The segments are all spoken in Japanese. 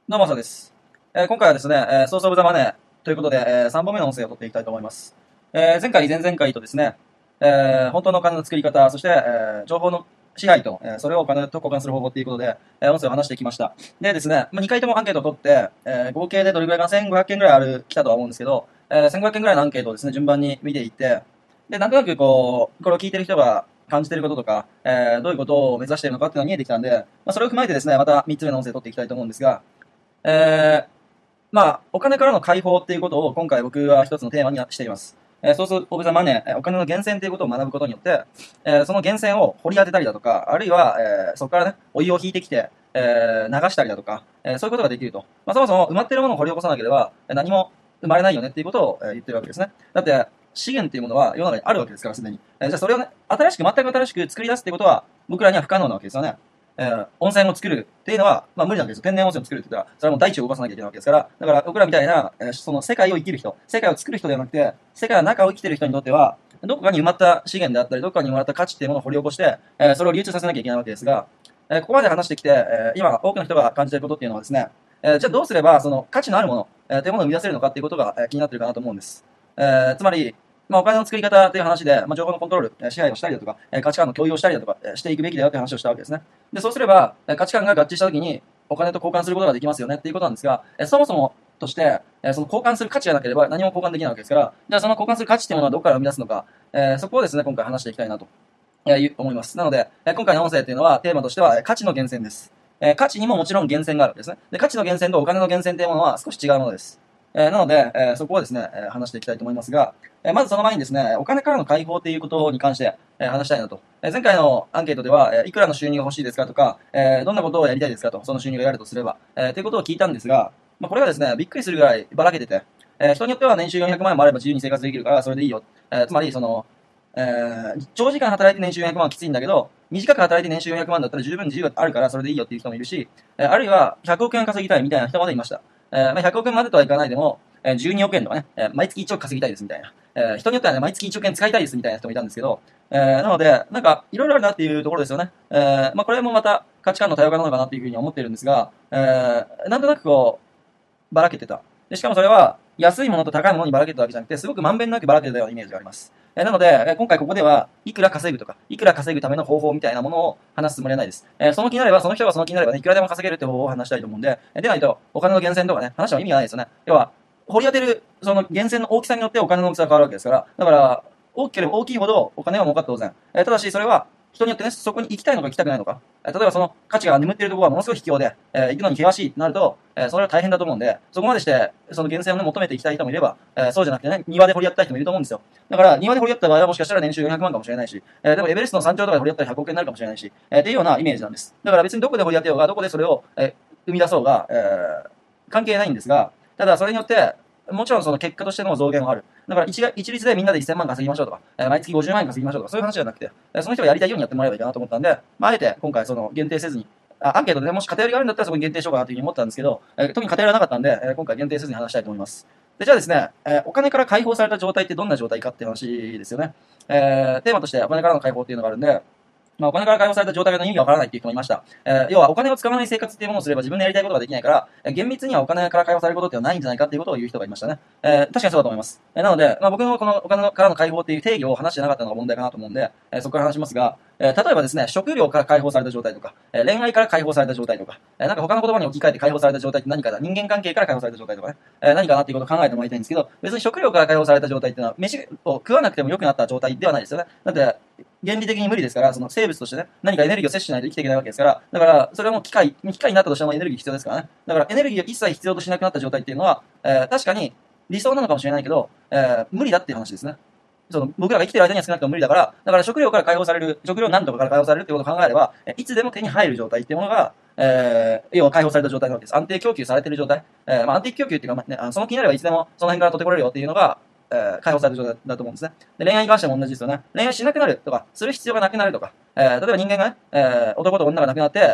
どうも、そうです。今回はですね、ソースオブザマネーということで、3本目の音声を取っていきたいと思います。前回、前々回とですね、本当のお金の作り方、そして、情報の支配と、それをお金と交換する方法ということで、音声を話してきました。でですね、2回ともアンケートを取って、合計でどれぐらいかな、1500件ぐらい来たとは思うんですけど、1500件ぐらいのアンケートをですね、順番に見ていって、で、なんとなくこれを聞いてる人が感じていることとか、どういうことを目指しているのかっていうのが見えてきたんで、それを踏まえてですね、また3つ目の音声を取っていきたいと思うんですが、えーお金からの解放っていうことを今回僕は一つのテーマにしています。ソースオブザマネー、お金の源泉ということを学ぶことによって、その源泉を掘り当てたりだとか、あるいは、そこからね、お湯を引いてきて、流したりだとか、そういうことができると。そもそも埋まっているものを掘り起こさなければ、何も生まれないよねっていうことを、言ってるわけですね。だって、資源っていうものは世の中にあるわけですから、すでに。じゃあそれをね、全く新しく作り出すっていうことは、僕らには不可能なわけですよね。温泉を作るっていうのは、無理なんですよ。天然温泉を作るって言ったら、それはもう大地を動かさなきゃいけないわけですから、だから僕らみたいな、その世界を生きる人、世界を作る人ではなくて、世界の中を生きている人にとっては、どこかに埋まった資源であったり、どこかに埋まった価値っていうものを掘り起こして、それを流通させなきゃいけないわけですが、ここまで話してきて、今多くの人が感じていることっていうのはですね、じゃあどうすればその価値のあるもの、というものを生み出せるのかっていうことが、気になっているかなと思うんです。つまり、お金の作り方という話で、情報のコントロール、支配をしたりだとか、価値観の共有をしたりだとか、していくべきだよという話をしたわけですね。で、そうすれば、価値観が合致したときに、お金と交換することができますよねっていうことなんですが、そもそもとして、その交換する価値がなければ何も交換できないわけですから、じゃあその交換する価値っていうものはどこから生み出すのか、そこをですね、今回話していきたいなと、思います。なので、今回の音声っていうのは、テーマとしては、価値の源泉です。価値にももちろん源泉があるわけですね。で、価値の源泉とお金の源泉というものは少し違うものです。なので、そこをですね、話していきたいと思いますが、まずその前にですね、お金からの解放ということに関して、話したいなと。前回のアンケートでは、いくらの収入が欲しいですかとか、どんなことをやりたいですかと、その収入がやるとすれば、ということを聞いたんですが、これがですね、びっくりするぐらいばらけてて、人によっては年収400万円もあれば自由に生活できるから、それでいいよ。つまり、長時間働いて年収400万はきついんだけど、短く働いて年収400万だったら十分自由があるからそれでいいよっていう人もいるし、あるいは100億円稼ぎたいみたいな人までいました。100億円までとはいかないでも、12億円とかね、毎月1億稼ぎたいですみたいな。人によってはね、毎月1億円使いたいですみたいな人もいたんですけど、なので、いろいろあるなっていうところですよね。これもまた価値観の多様化なのかなっていうふうに思っているんですが、なんとなくばらけてた。で、しかもそれは、安いものと高いものにばらけてたわけじゃなくて、すごくまんべんなくばらけてたようなイメージがあります。なので、今回ここでは、いくら稼ぐとか、いくら稼ぐための方法みたいなものを話すつもりはないです。その気になれば、その人がその気になればね、いくらでも稼げるって方法を話したいと思うんで、でないと、お金の源泉とかね、話しても意味がないですよね。要は、掘り当てる、その源泉の大きさによってお金の大きさが変わるわけですから、だから、大きければ大きいほどお金は儲かって当然。ただし、それは、人によってね、そこに行きたいのか行きたくないのか。例えばその価値が眠っているところはものすごい卑怯で、行くのに険しいとなると、それは大変だと思うんで、そこまでして、その源泉を、ね、求めていきたい人もいれば、そうじゃなくてね、庭で掘り合った人もいると思うんですよ。だから、庭で掘り合った場合はもしかしたら年収400万かもしれないし、でもエベレストの山頂とかで掘り合ったら100億円になるかもしれないし、っていうようなイメージなんです。だから別にどこで掘り当てようが、どこでそれを、生み出そうが、関係ないんですが、ただそれによって、もちろんその結果としての増減はある。だから一律でみんなで1000万稼ぎましょうとか、毎月50万円稼ぎましょうとか、そういう話じゃなくて、その人がやりたいようにやってもらえばいいかなと思ったんで、あえて今回その限定せずに、アンケートでね、もし偏りがあるんだったらそこに限定しようかなというふうに思ったんですけど、特に偏りはなかったんで、今回限定せずに話したいと思います。で、じゃあですね、お金から解放された状態ってどんな状態かっていう話ですよね。テーマとしてお金からの解放っていうのがあるんで、お金から解放された状態の意味がわからないっていう人もいました。要はお金を使わない生活っていうものをすれば自分のやりたいことができないから、厳密にはお金から解放されることっていうのはないんじゃないかっていうことを言う人がいましたね。確かにそうだと思います。なので、僕のこのお金からの解放っていう定義を話してなかったのが問題かなと思うんで、そこから話しますが、例えばですね、食料から解放された状態とか、恋愛から解放された状態とか、他の言葉に置き換えて解放された状態って何かだ、人間関係から解放された状態とかね、何かなっていうことを考えてもらいたいんですけど、別に食料から解放された状態っていうのは、飯を食わなくても良くなった状態ではないですよね。だって、原理的に無理ですから、その生物としてね、何かエネルギーを摂取しないと生きていけないわけですから、だから、それはもう機械になったとしてもエネルギー必要ですからね。だから、エネルギーを一切必要としなくなった状態っていうのは、確かに理想なのかもしれないけど、無理だっていう話ですね。その僕らが生きてる間には少なくとも無理だから、だから食料から解放される、食料なんとかから解放されるっていうことを考えれば、いつでも手に入る状態っていうものが、要は解放された状態なわけです。安定供給されている状態。安定供給っていうか、その気になればいつでもその辺から取ってこれるよっていうのが、解放される状態だと思うんですね。で、恋愛に関しても同じですよね。恋愛しなくなるとか、する必要がなくなるとか、例えば人間がね、男と女が亡くなって、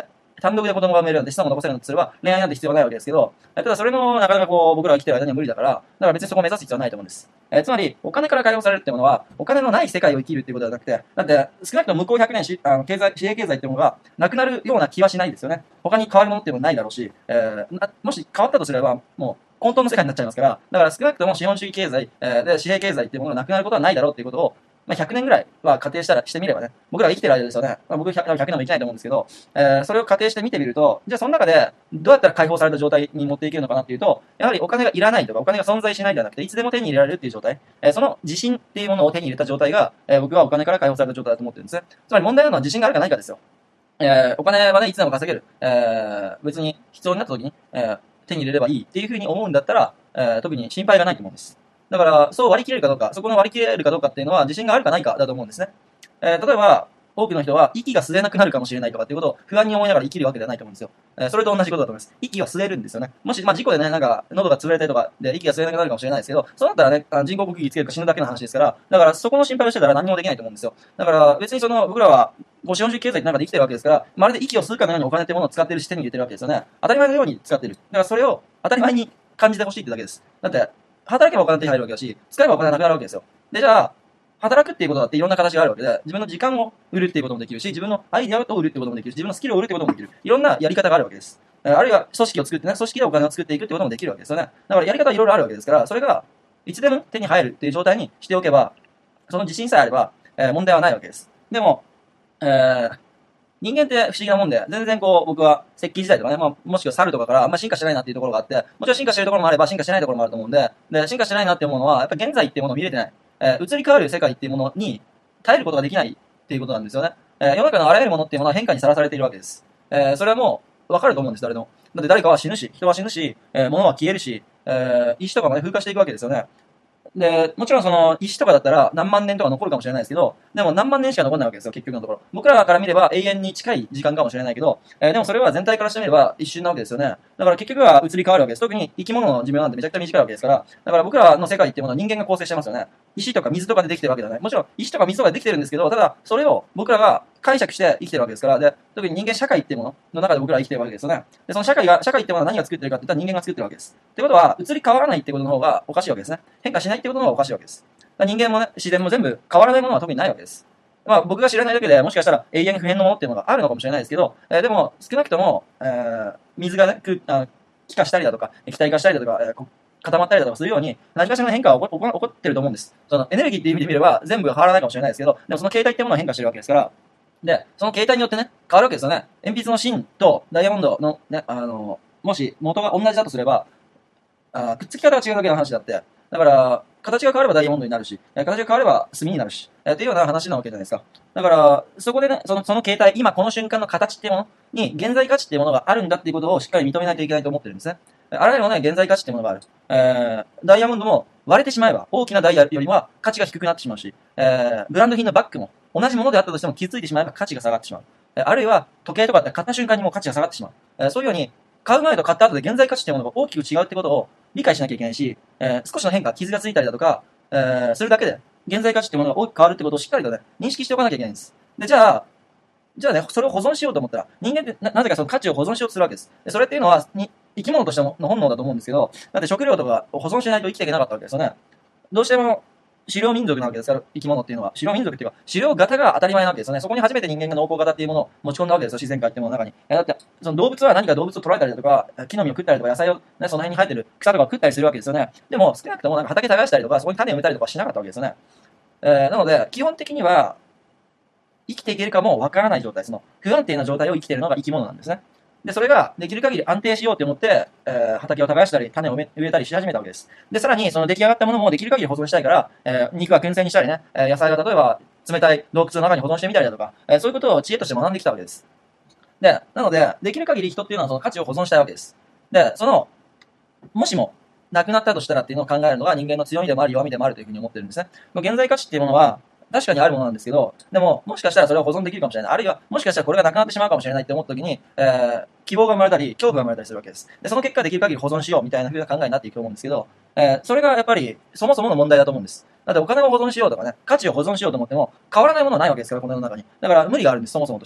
単独で子供が産めるなんて資産を残せるのとすれば、恋愛なんて必要ないわけですけど、ただそれのなかなかこう、僕らが生きてる間には無理だから、だから別にそこを目指す必要はないと思うんです。つまり、お金から解放されるってものは、お金のない世界を生きるっていうことではなくて、だって、少なくとも向こう100年紙幣経済ってものがなくなるような気はしないんですよね。他に変わるものっていうのはないだろうし、もし変わったとすれば、もう、混沌の世界になっちゃいますから、だから少なくとも資本主義経済、で紙幣経済っていうものがなくなることはないだろうっていうことを、100年ぐらいは仮定してみればね、僕らが生きてる間ですよね。僕100年も生きないと思うんですけど、それを仮定して見てみると、じゃあその中でどうやったら解放された状態に持っていけるのかなっていうと、やはりお金がいらないとか、お金が存在しないんじゃなくて、いつでも手に入れられるっていう状態、その自信っていうものを手に入れた状態が、僕はお金から解放された状態だと思ってるんですね。つまり問題なのは自信があるかないかですよ。お金はね、いつでも稼げる。別に必要になった時に、手に入れればいいっていうふうに思うんだったら、特に心配がないと思うんです。だから、そう割り切れるかどうか、そこの割り切れるかどうかっていうのは自信があるかないかだと思うんですね。例えば、多くの人は息が吸えなくなるかもしれないとかっていうことを不安に思いながら生きるわけではないと思うんですよ。それと同じことだと思います。息は吸えるんですよね。もし、事故でね、なんか、喉が潰れたりとかで息が吸えなくなるかもしれないですけど、そうなったらね、人工呼吸器つけるか死ぬだけの話ですから、だからそこの心配をしてたら何もできないと思うんですよ。だから別に僕らは、資本主義経済の中で生きてるわけですから、まるで息を吸うかのようにお金ってものを使ってるし手に入れてるわけですよね。当たり前のように使ってる。だからそれを当たり前に感じてほしいってだけです。だって、働けばお金手に入るわけだし、使えばお金がなくなるわけですよ。で、じゃあ、働くっていうことだっていろんな形があるわけで、自分の時間を売るっていうこともできるし、自分のアイデアを売るっていうこともできるし、自分のスキルを売るっていうこともできる。いろんなやり方があるわけです。あるいは組織を作ってね、組織でお金を作っていくっていうこともできるわけですよね。だからやり方はいろいろあるわけですから、それがいつでも手に入るっていう状態にしておけば、その自信さえあれば、問題はないわけです。でも、人間って不思議なもんで、全然僕は石器時代とかね、もしくは猿とかからあんま進化してないなっていうところがあって、もちろん進化してるところもあれば進化してないところもあると思うんで、進化してないなっていうものは、やっぱり現在っていうものを見れてない。移り変わる世界っていうものに耐えることができないっていうことなんですよね。世の中のあらゆるものっていうものは変化にさらされているわけです。それはもう、わかると思うんです、誰でも。だって誰かは死ぬし、人は死ぬし、物は消えるし、石とかもね、風化していくわけですよね。で、もちろんその石とかだったら何万年とか残るかもしれないですけど、でも何万年しか残んないわけですよ、結局のところ。僕らから見れば永遠に近い時間かもしれないけど、でもそれは全体からしてみれば一瞬なわけですよね。だから結局は移り変わるわけです。特に生き物の寿命なんてめちゃくちゃ短いわけですから、だから僕らの世界っていうものは人間が構成してますよね。石とか水とかでできてるわけではない。もちろん石とか水とかでできてるんですけど、ただそれを僕らが解釈して生きてるわけですから、で、特に人間社会っていうものの中で僕らは生きてるわけですよね。で、その社会っていうものは何が作ってるかって言ったら人間が作ってるわけです。ってことは、移り変わらないってことの方がおかしいわけですね。変化しないってことの方がおかしいわけです。人間もね、自然も全部変わらないものは特にないわけです。僕が知らないだけでもしかしたら永遠不変のものっていうのがあるのかもしれないですけど、でも少なくとも、水がね、気化したりだとか、液体化したりだとか、固まったりだとかするように、何かしらの変化が起こってると思うんです。そのエネルギーっていう意味で見れば全部変わらないかもしれないですけど、でもその形態っていうものは変化してるわけですから、で、その形態によってね、変わるわけですよね。鉛筆の芯とダイヤモンドのね、もし元が同じだとすれば、くっつき方が違うだけの話だって、だから、形が変わればダイヤモンドになるし、形が変われば炭になるし、っていうような話なわけじゃないですか。だから、そこでね、その形態、今この瞬間の形っていうものに、現在価値っていうものがあるんだっていうことをしっかり認めないといけないと思ってるんですね。あらゆるものに現在価値っていうものがある。ダイヤモンドも割れてしまえば、大きなダイヤよりは価値が低くなってしまうし、ブランド品のバッグも同じものであったとしても傷ついてしまえば価値が下がってしまう。あるいは時計とかって買った瞬間にもう価値が下がってしまう。そういうように、買う前と買った後で現在価値っていうものが大きく違うってことを理解しなきゃいけないし、少しの変化、傷がついたりだとか、するだけで、現在価値っていうものが大きく変わるってことをしっかりとね、認識しておかなきゃいけないんです。で、じゃあね、それを保存しようと思ったら、人間ってなぜかその価値を保存しようとするわけです。でそれっていうのは、生き物としての本能だと思うんですけど、だって食料とかを保存しないと生きていけなかったわけですよね。どうしても、狩猟民族なわけですから、生き物っていうのは。狩猟民族っていうか、狩猟型が当たり前なわけですよね。そこに初めて人間が農耕型っていうものを持ち込んだわけですよ、自然界っていうものの中に。だって、その動物は何か動物を捕らえたりだとか、木の実を食ったりとか、野菜をね、その辺に生えてる草とかを食ったりするわけですよね。でも、少なくともなんか畑耕したりとか、そこに種を植えたりとかしなかったわけですよね。なので、基本的には、生きていけるかもわからない状態、その不安定な状態を生きているのが生き物なんですね。で、それができる限り安定しようと思って、畑を耕したり、種を植えたりし始めたわけです。で、さらに、その出来上がったものもできる限り保存したいから、肉は燻製にしたりね、野菜は例えば冷たい洞窟の中に保存してみたりだとか、そういうことを知恵として学んできたわけです。で、なので、できる限り人っていうのはその価値を保存したいわけです。で、もしも、なくなったとしたらっていうのを考えるのが人間の強みでもあり弱みでもあるというふうに思ってるんですね。現在価値っていうものは、確かにあるものなんですけど、でも、もしかしたらそれを保存できるかもしれない。あるいは、もしかしたらこれがなくなってしまうかもしれないって思った時に、希望が生まれたり、恐怖が生まれたりするわけです。で、その結果できる限り保存しようみたいな風な考えになっていくと思うんですけど、それがやっぱり、そもそもの問題だと思うんです。だってお金を保存しようとかね、価値を保存しようと思っても、変わらないものはないわけですから、この世の中に。だから無理があるんです、そもそもとして。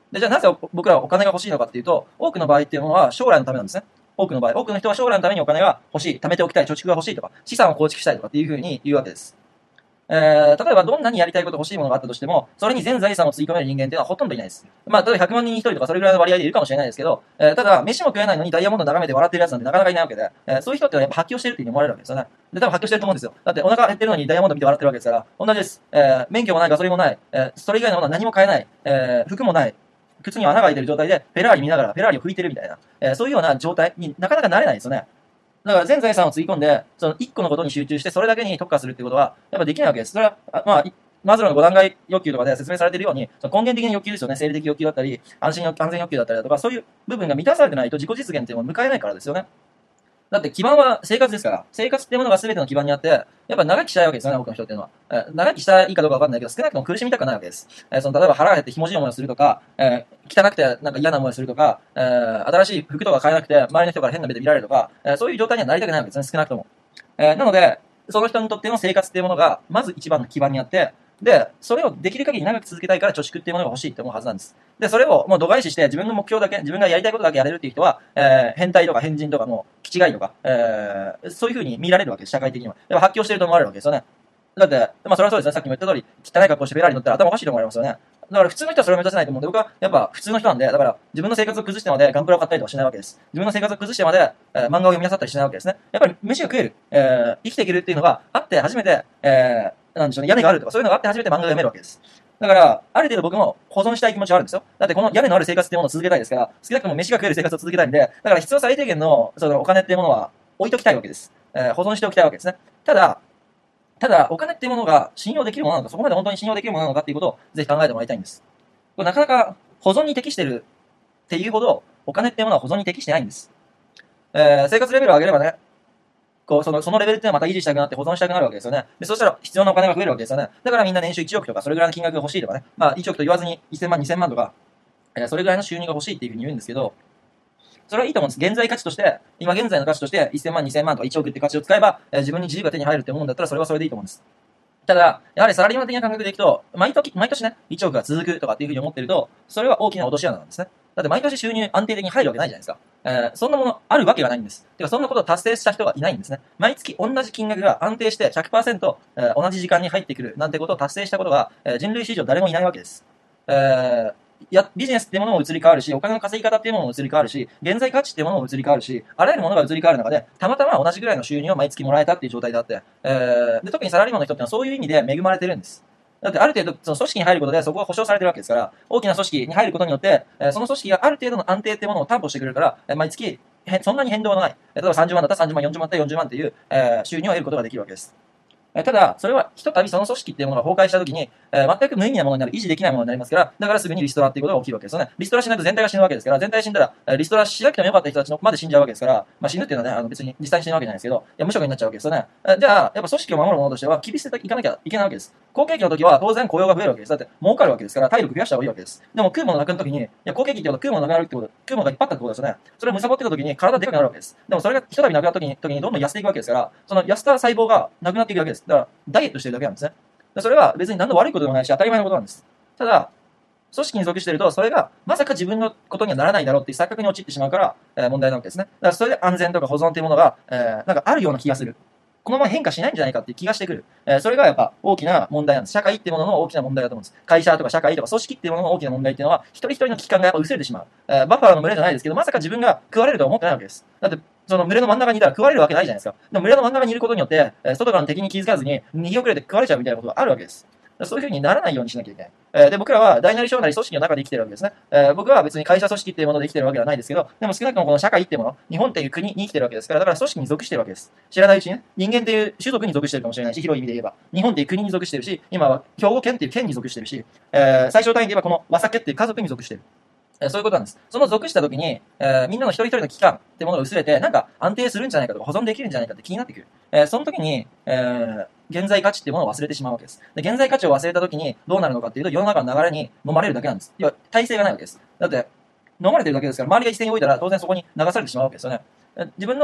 で、じゃあなぜ僕らはお金が欲しいのかっていうと、多くの場合っていうのは将来のためなんですね。多くの場合、多くの人は将来のためにお金が欲しい、貯めておきたい、貯蓄が欲しいとか、資産を構築したいとかっていうふうに言うわけです。例えばどんなにやりたいこと欲しいものがあったとしても、それに全財産をつぎ込める人間っていうのはほとんどいないです。まあ、例えば100万人に1人とかそれぐらいの割合でいるかもしれないですけど、ただ、飯も食えないのにダイヤモンド眺めて笑ってるやつなんてなかなかいないわけで、そういう人ってのはやっぱ発狂してるっていうふうに思われるわけですよね。で、多分発狂してると思うんですよ。だってお腹減ってるのにダイヤモンド見て笑ってるわけですから、同じです。免許もない、ガソリンもない、それ以外のものは何も買えない、服もない、靴には穴が開いてる状態で、フェラーリ見ながらフェラーリを拭いてるみたいな、そういうような状態になかなかなれないですよね。だから全財産をつぎ込んで、その一個のことに集中して、それだけに特化するってことは、やっぱできないわけです。それは、マズローの5段階欲求とかで説明されているように、その根源的な欲求ですよね。生理的欲求だったり、安全欲求だったりだとか、そういう部分が満たされてないと自己実現っていうのを迎えないからですよね。だって基盤は生活ですから、生活っていうものが全ての基盤にあって、やっぱ長生きしたいわけですよね、多くの人っていうのは。長生きしたいかどうかわかんないけど、少なくとも苦しみたくないわけです。例えば腹が減ってひもじい思いをするとか、汚くてなんか嫌な思いをするとか、新しい服とか買えなくて周りの人から変な目で見られるとか、そういう状態にはなりたくないわけですね、少なくとも。なので、その人にとっての生活っていうものが、まず一番の基盤にあって、で、それをできる限り長く続けたいから貯蓄っていうものが欲しいって思うはずなんです。で、それをもう度外視して自分の目標だけ、自分がやりたいことだけやれるっていう人は、変態とか変人とかもう、気違いとか、そういう風に見られるわけです、社会的には。でも発狂してると思われるわけですよね。だって、それはそうですね、さっきも言った通り、汚い格好してフェラーリ乗ったら頭おかしいと思われますよね。だから普通の人はそれを目指せないと思うんで、僕はやっぱ普通の人なんで、だから自分の生活を崩してまでガンプラを買ったりとかしないわけです。自分の生活を崩してまで、漫画を読み漁ったりしないわけですね。やっぱり飯が食える、生きていけるっていうのがあって初めて、なんでしょうね、屋根があるとかそういうのがあって初めて漫画が読めるわけです。だから、ある程度僕も保存したい気持ちはあるんですよ。だってこの屋根のある生活っていうものを続けたいですから、少なくとも飯が食える生活を続けたいんで、だから必要最低限のそのお金っていうものは置いときたいわけです。保存しておきたいわけですね。ただ、お金っていうものが信用できるものなのか、そこまで本当に信用できるものなのかっていうことをぜひ考えてもらいたいんです。これなかなか保存に適してるっていうほど、お金っていうものは保存に適してないんです。生活レベルを上げればね、そのレベルっていうのはまた維持したくなって保存したくなるわけですよね。で、そしたら必要なお金が増えるわけですよね。だからみんな年収1億とか、それぐらいの金額が欲しいとかね。1億と言わずに1000万、2000万とか、それぐらいの収入が欲しいっていうふうに言うんですけど、それはいいと思うんです。現在価値として、今現在の価値として1000万、2000万とか1億って価値を使えば、自分に自由が手に入るって思うんだったら、それはそれでいいと思うんです。ただ、やはりサラリーマン的な感覚でいくと、毎年ね、1億が続くとかっていうふうに思ってると、それは大きな落とし穴なんですね。だって毎年収入安定的に入るわけないじゃないですか。そんなものあるわけがないんです。てか、そんなことを達成した人がいないんですね。毎月同じ金額が安定して100%、同じ時間に入ってくるなんてことを達成したことが、人類史上誰もいないわけです。ビジネスっていうものも移り変わるし、お金の稼ぎ方っていうものも移り変わるし、現在価値っていうものも移り変わるし、あらゆるものが移り変わる中で、たまたま同じぐらいの収入を毎月もらえたっていう状態であって、で特にサラリーマンの人ってのはそういう意味で恵まれてるんです。だってある程度、その組織に入ることでそこが保証されてるわけですから、大きな組織に入ることによって、その組織がある程度の安定っていうものを担保してくれるから、毎月、そんなに変動のない、例えば30万だったら30万、40万だったら40万っていう、収入を得ることができるわけです。ただ、それはひとたびその組織っていうものが崩壊したときに、全く無意味なものになる、維持できないものになりますから、だからすぐにリストラっていうことが起きるわけですよね。リストラしないと全体が死ぬわけですから、全体死んだら、リストラしなくてもよかった人たちのまで死んじゃうわけですから、死ぬっていうのはね、別に実際に死ぬわけじゃないですけど、無職になっちゃうわけですよね。じゃあ、やっぱ組織を守るものとしては、切り捨てていかなきゃいけないわけです。好景気の時は当然雇用が増えるわけです。だって儲かるわけですから、体力増やした方がいいわけです。でも食うものなくなる時に、好景気ってことは食うものなくなるってこと、食うものがいっぱいあったってことですよね。それを貪ってた時に体でかくなるわけです。でもそれがひとたびなくなった時にどんどん痩せていくわけですから、その痩せた細胞がなくなっていくわけです。だから、ダイエットしてるだけなんですね。それは別に何の悪いことでもないし、当たり前のことなんです。ただ、組織に属していると、それがまさか自分のことにはならないだろうっていう錯覚に陥ってしまうから、問題なわけですね。だからそれで安全とか保存っていうものが、なんかあるような気がする。このまま変化しないんじゃないかっていう気がしてくる。それがやっぱ大きな問題なんです。社会っていうものの大きな問題だと思うんです。会社とか社会とか組織っていうものの大きな問題っていうのは、一人一人の期間がやっぱ薄れてしまう。バッファローの群れじゃないですけど、まさか自分が食われるとは思ってないわけです。だって、その群れの真ん中にいたら食われるわけないじゃないですか。でも群れの真ん中にいることによって、外からの敵に気づかずに逃げ遅れて食われちゃうみたいなことがあるわけです。そういうふうにならないようにしなきゃいけない。で、僕らは大なり小なり組織の中で生きてるわけですね。僕は別に会社組織っていうもので生きてるわけではないですけど、でも少なくともこの社会っていうもの、日本っていう国に生きてるわけですから、だから組織に属してるわけです。知らないうちにね、人間っていう種族に属してるかもしれないし、広い意味で言えば、日本っていう国に属してるし、今は兵庫県っていう県に属してるし、最小単位で言えばこの和酒っていう家族に属してる。そういうことなんです。その属した時に、みんなの一人一人の期間ってものが薄れて、なんか安定するんじゃないかとか保存できるんじゃないかって気になってくる。その時に、現在価値っていうものを忘れてしまうわけです。で、現在価値を忘れた時にどうなるのかっていうと、世の中の流れに飲まれるだけなんです。要は、体制がないわけです。だって、飲まれてるだけですから、周りが一斉に動いたら当然そこに流されてしまうわけですよね。自分の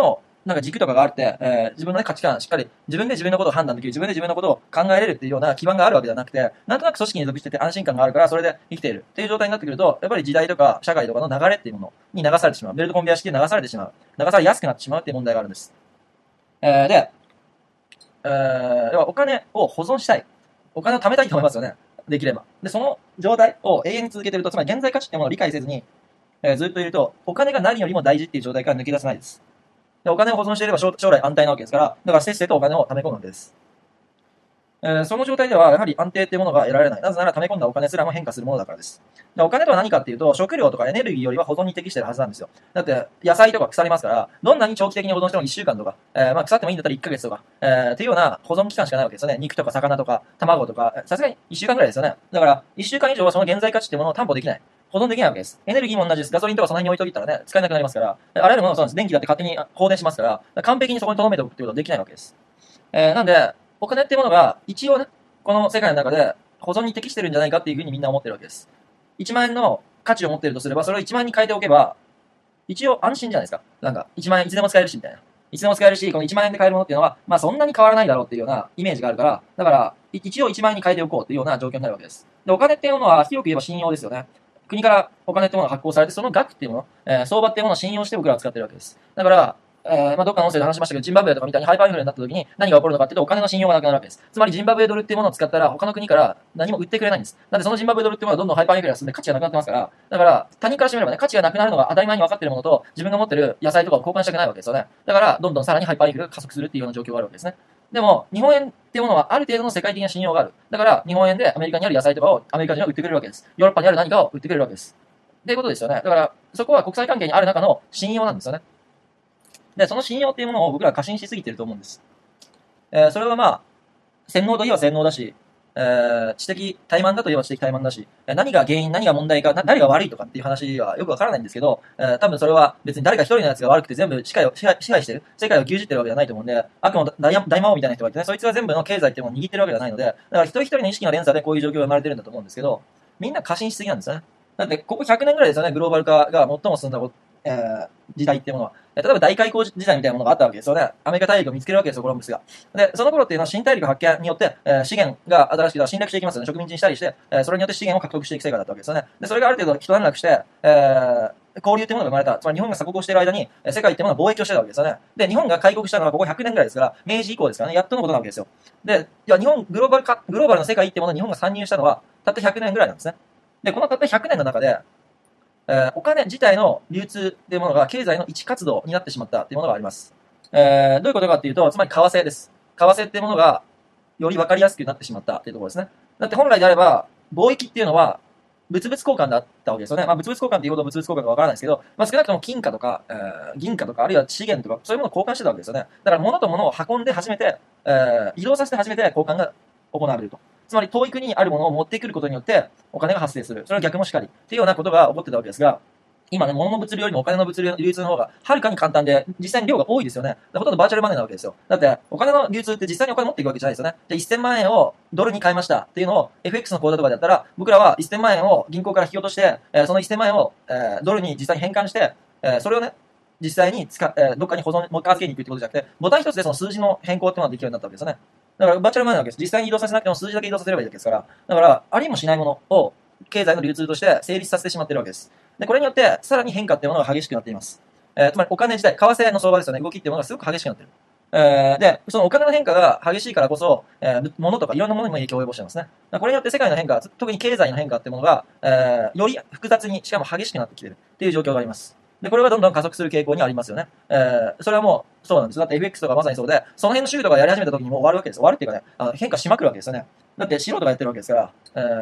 なんか軸とかがあって、自分の、ね、価値観、しっかり自分で自分のことを判断できる、自分で自分のことを考えれるっていうような基盤があるわけではなくて、なんとなく組織に属してて安心感があるから、それで生きているっていう状態になってくると、やっぱり時代とか社会とかの流れっていうものに流されてしまう。ベルトコンベヤー式で流されてしまう。流されやすくなってしまうっていう問題があるんです。で、要はお金を保存したい。お金を貯めたいと思いますよね。できれば。で、その状態を永遠に続けていると、つまり現在価値ってものを理解せずに、ずっといると、お金が何よりも大事っていう状態から抜け出せないです。で、お金を保存していれば将来安泰なわけですから、だからせっせとお金を貯め込むわけです。その状態では、やはり安定っていうものが得られない。なぜなら貯め込んだお金すらも変化するものだからです。で、お金とは何かっていうと、食料とかエネルギーよりは保存に適しているはずなんですよ。だって、野菜とか腐りますから、どんなに長期的に保存しても1週間とか、腐ってもいいんだったら1ヶ月とか、っていうような保存期間しかないわけですよね。肉とか魚とか卵とか、さすがに1週間ぐらいですよね。だから、1週間以上はその現在価値っていうものを担保できない。保存できないわけです。エネルギーも同じです。ガソリンとかその辺に置いといたらね、使えなくなりますから、あらゆるものはそうなんです。電気だって勝手に放電しますから、完璧にそこに留めておくっていうことはできないわけです。なんで、お金っていうものが、一応ね、この世界の中で保存に適してるんじゃないかっていうふうにみんな思ってるわけです。1万円の価値を持っているとすれば、それを1万円に変えておけば、一応安心じゃないですか。なんか、1万円いつでも使えるし、みたいな。いつでも使えるし、この1万円で買えるものっていうのは、まあそんなに変わらないだろうっていうようなイメージがあるから、だから、一応1万円に変えておこうっていうような状況になるわけです。で、お金っていうものは、広く言えば信用ですよね。国からお金っていうものが発行されて、その額っていうもの、相場っていうものを信用して僕らは使ってるわけです。だから、どっかの音声で話しましたけど、ジンバブエとかみたいにハイパーインフレになった時に何が起こるのかっていうと、お金の信用がなくなるわけです。つまりジンバブエドルっていうものを使ったら、他の国から何も売ってくれないんです。なんでそのジンバブエドルっていうものはどんどんハイパーインフレが進んで価値がなくなってますから、だから他人からしてみればね、価値がなくなるのが当たり前に分かっているものと、自分が持ってる野菜とかを交換したくないわけですよね。だから、どんどんさらにハイパーインフレが加速するっていうような状況があるわけですね。でも、日本円っていうものはある程度の世界的な信用がある。だから、日本円でアメリカにある野菜とかをアメリカ人は売ってくれるわけです。ヨーロッパにある何かを売ってくれるわけです。っていうことですよね。だから、そこは国際関係にある中の信用なんですよね。で、その信用っていうものを僕らは過信しすぎてると思うんです。それはまあ、洗脳といえば洗脳だし、知的怠慢だといえば知的怠慢だし、何が原因、何が問題か、誰が悪いとかっていう話はよくわからないんですけど、多分それは別に誰か一人のやつが悪くて全部支配してる、世界を牛耳ってるわけじゃないと思うんで、悪の大魔王みたいな人がいてね、そいつは全部の経済っていうものを握ってるわけじゃないので、だから一人一人の意識の連鎖でこういう状況が生まれてるんだと思うんですけど、みんな過信しすぎなんですよね。だって、ここ100年ぐらいですよね、グローバル化が最も進んだ時代っていうものは。例えば大開口時代みたいなものがあったわけですよね。アメリカ大陸を見つけるわけですよ、コロンブスが。で、その頃っていうのは新大陸発見によって、資源が新しく侵略していきますよね。植民地にしたりして、それによって資源を獲得していく成果だったわけですよね。で、それがある程度一段落して、交流っていうものが生まれた。つまり日本が鎖国をしている間に、世界っていうものは貿易をしてたわけですよね。で、日本が開国したのはここ100年ぐらいですから、明治以降ですからね、やっとのことなわけですよ。で、いや、グローバルの世界っていうものに日本が参入したのは、たった100年ぐらいなんですね。で、このたった100年の中で、お金自体の流通っていうものが経済の一活動になってしまったっていうものがあります。どういうことかっていうと、つまり為替です。為替っていうものがより分かりやすくなってしまったっていうところですね。だって本来であれば、貿易っていうのは物々交換だったわけですよね。まあ物々交換っていうほど物々交換か分からないですけど、まあ少なくとも金貨とか、銀貨とか、あるいは資源とか、そういうものを交換してたわけですよね。だから物と物を運んで初めて、移動させて初めて交換が行われると。つまり遠い国にあるものを持ってくることによってお金が発生する。それは逆もしかり。っていうようなことが起こってたわけですが、今ね、物の物流よりもお金の物流、流通の方がはるかに簡単で、実際に量が多いですよね。ほとんどバーチャルマネーなわけですよ。だって、お金の流通って実際にお金持っていくわけじゃないですよね。じゃあ1000万円をドルに変えましたっていうのを FX の口座とかでやったら、僕らは1000万円を銀行から引き落として、その1000万円を、ドルに実際に変換して、それをね、実際にどっかにもう一回預けに行くってことじゃなくて、ボタン一つでその数字の変更っていうのができるようになったわけですよね。だからバーチャルマネーなわけです。実際に移動させなくても数字だけ移動させればいいわけですから。だから、ありもしないものを経済の流通として成立させてしまっているわけです。で、これによって、さらに変化っていうものが激しくなっています。つまりお金自体、為替の相場ですよね。動きっていうものがすごく激しくなっている。で、そのお金の変化が激しいからこそ、物とかいろんなものにも影響を及ぼしていますね。これによって世界の変化、特に経済の変化っていうものが、より複雑に、しかも激しくなってきているっていう状況があります。で、これはどんどん加速する傾向にありますよね。それはもう、そうなんです。だって FX とかまさにそうで、その辺の州とかやり始めた時にもう終わるわけです。終わるっていうかね、変化しまくるわけですよね。だって素人がやってるわけですから、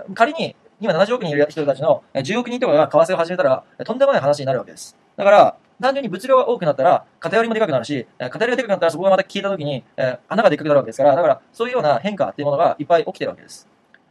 仮に、今70億人いる人たちの10億人とかが為替を始めたら、とんでもない話になるわけです。だから、単純に物量が多くなったら、偏りもでかくなるし、偏りがでかくなったらそこがまた消えた時に、穴がでかくなるわけですから、だから、そういうような変化っていうものがいっぱい起きてるわけです。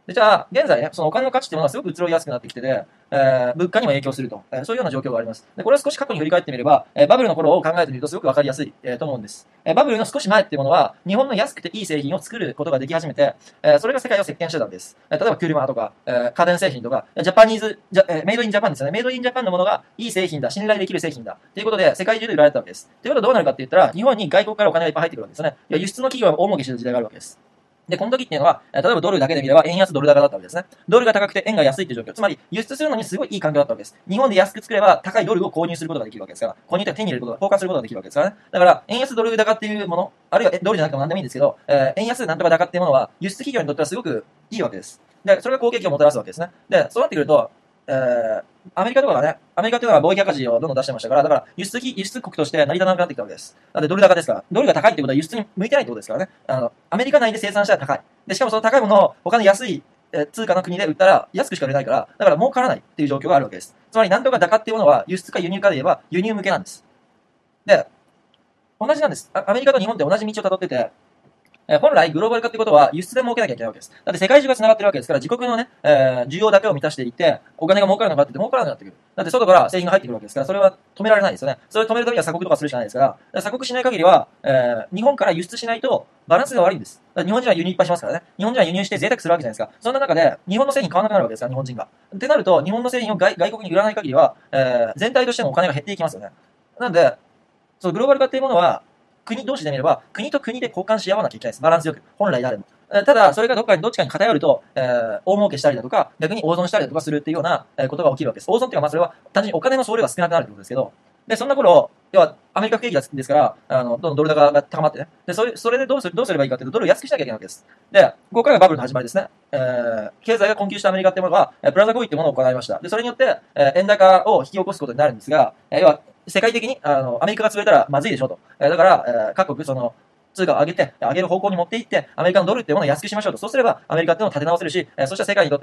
で、じゃあ、現在ね、そのお金の価値っていうものがすごく移ろいやすくなってきてて、物価にも影響すると、そういうような状況があります。で、これを少し過去に振り返ってみれば、バブルの頃を考えてみるとすごくわかりやすい、と思うんです。バブルの少し前っていうものは、日本の安くていい製品を作ることができ始めて、それが世界を席巻してたんです。例えば車とか、家電製品とか、ジャパニーズ、メイドインジャパンですよね。メイドインジャパンのものがいい製品だ、信頼できる製品だ。ということで、世界中で売られたわけです。ということはどうなるかって言ったら、日本に外国からお金がいっぱい入ってくるわけですよね。輸出の企業が大儲けしてる時代があるわけです。で、この時っていうのは、例えばドルだけで見れば円安ドル高だったわけですね。ドルが高くて円が安いっていう状況。つまり、輸出するのにすごいいい環境だったわけです。日本で安く作れば高いドルを購入することができるわけですから、購入って手に入れることが、交換することができるわけですからね。だから、円安ドル高っていうもの、あるいはドルじゃなくても何でもいいんですけど、円安なんとか高っていうものは、輸出企業にとってはすごくいいわけです。で、それが好景気をもたらすわけですね。で、そうなってくると、アメリカとかがね、アメリカというのは貿易赤字をどんどん出してましたから、だから輸出国として成り立たなくなってきたわけです。だってドル高ですから。ドルが高いってことは輸出に向いてないってことですからね。アメリカ内で生産したら高い。で、しかもその高いものを他の安い通貨の国で売ったら安くしか売れないから、だから儲からないっていう状況があるわけです。つまりなんとか高っていうものは輸出か輸入かで言えば輸入向けなんです。で、同じなんです。アメリカと日本って同じ道を辿ってて、本来グローバル化ってことは輸出で儲けなきゃいけないわけです。だって世界中が繋がってるわけですから、自国のね、需要だけを満たしていって、お金が儲かるのかって言って儲からなくなってくる。だって外から製品が入ってくるわけですから、それは止められないですよね。それを止めるためには鎖国とかするしかないですから、鎖国しない限りは、日本から輸出しないとバランスが悪いんです。日本人は輸入いっぱいしますからね。日本人は輸入して贅沢するわけじゃないですか。そんな中で、日本の製品買わなくなるわけですから、日本人が。ってなると、日本の製品を外国に売らない限りは、全体としてもお金が減っていきますよね。なんで、そうグローバル化っていうものは、国同士で見れば、国と国で交換し合わなきゃいけないです。バランスよく。本来であれば。ただ、それがどっちかに偏ると、大儲けしたりだとか、逆に大損したりだとかするっていうような、ことが起きるわけです。大損っていうか、まあそれは単純にお金の総量が少なくなるってことですけど、で、そんな頃、要は、アメリカ不景気ですから、どんどんドル高が高まってね。で、それでどうすればいいかっていうと、ドルを安くしなきゃいけないわけです。で、ここからがバブルの始まりですね。経済が困窮したアメリカっていうものは、プラザ合意っていうものを行いました。で、それによって、円高を引き起こすことになるんですが、要は、世界的に、アメリカが潰れたらまずいでしょと。だから、各国、通貨を上げる方向に持っていって、アメリカのドルっていうものを安くしましょうと。そうすれば、アメリカっていうのを立て直せるし、そしたら世界にとって、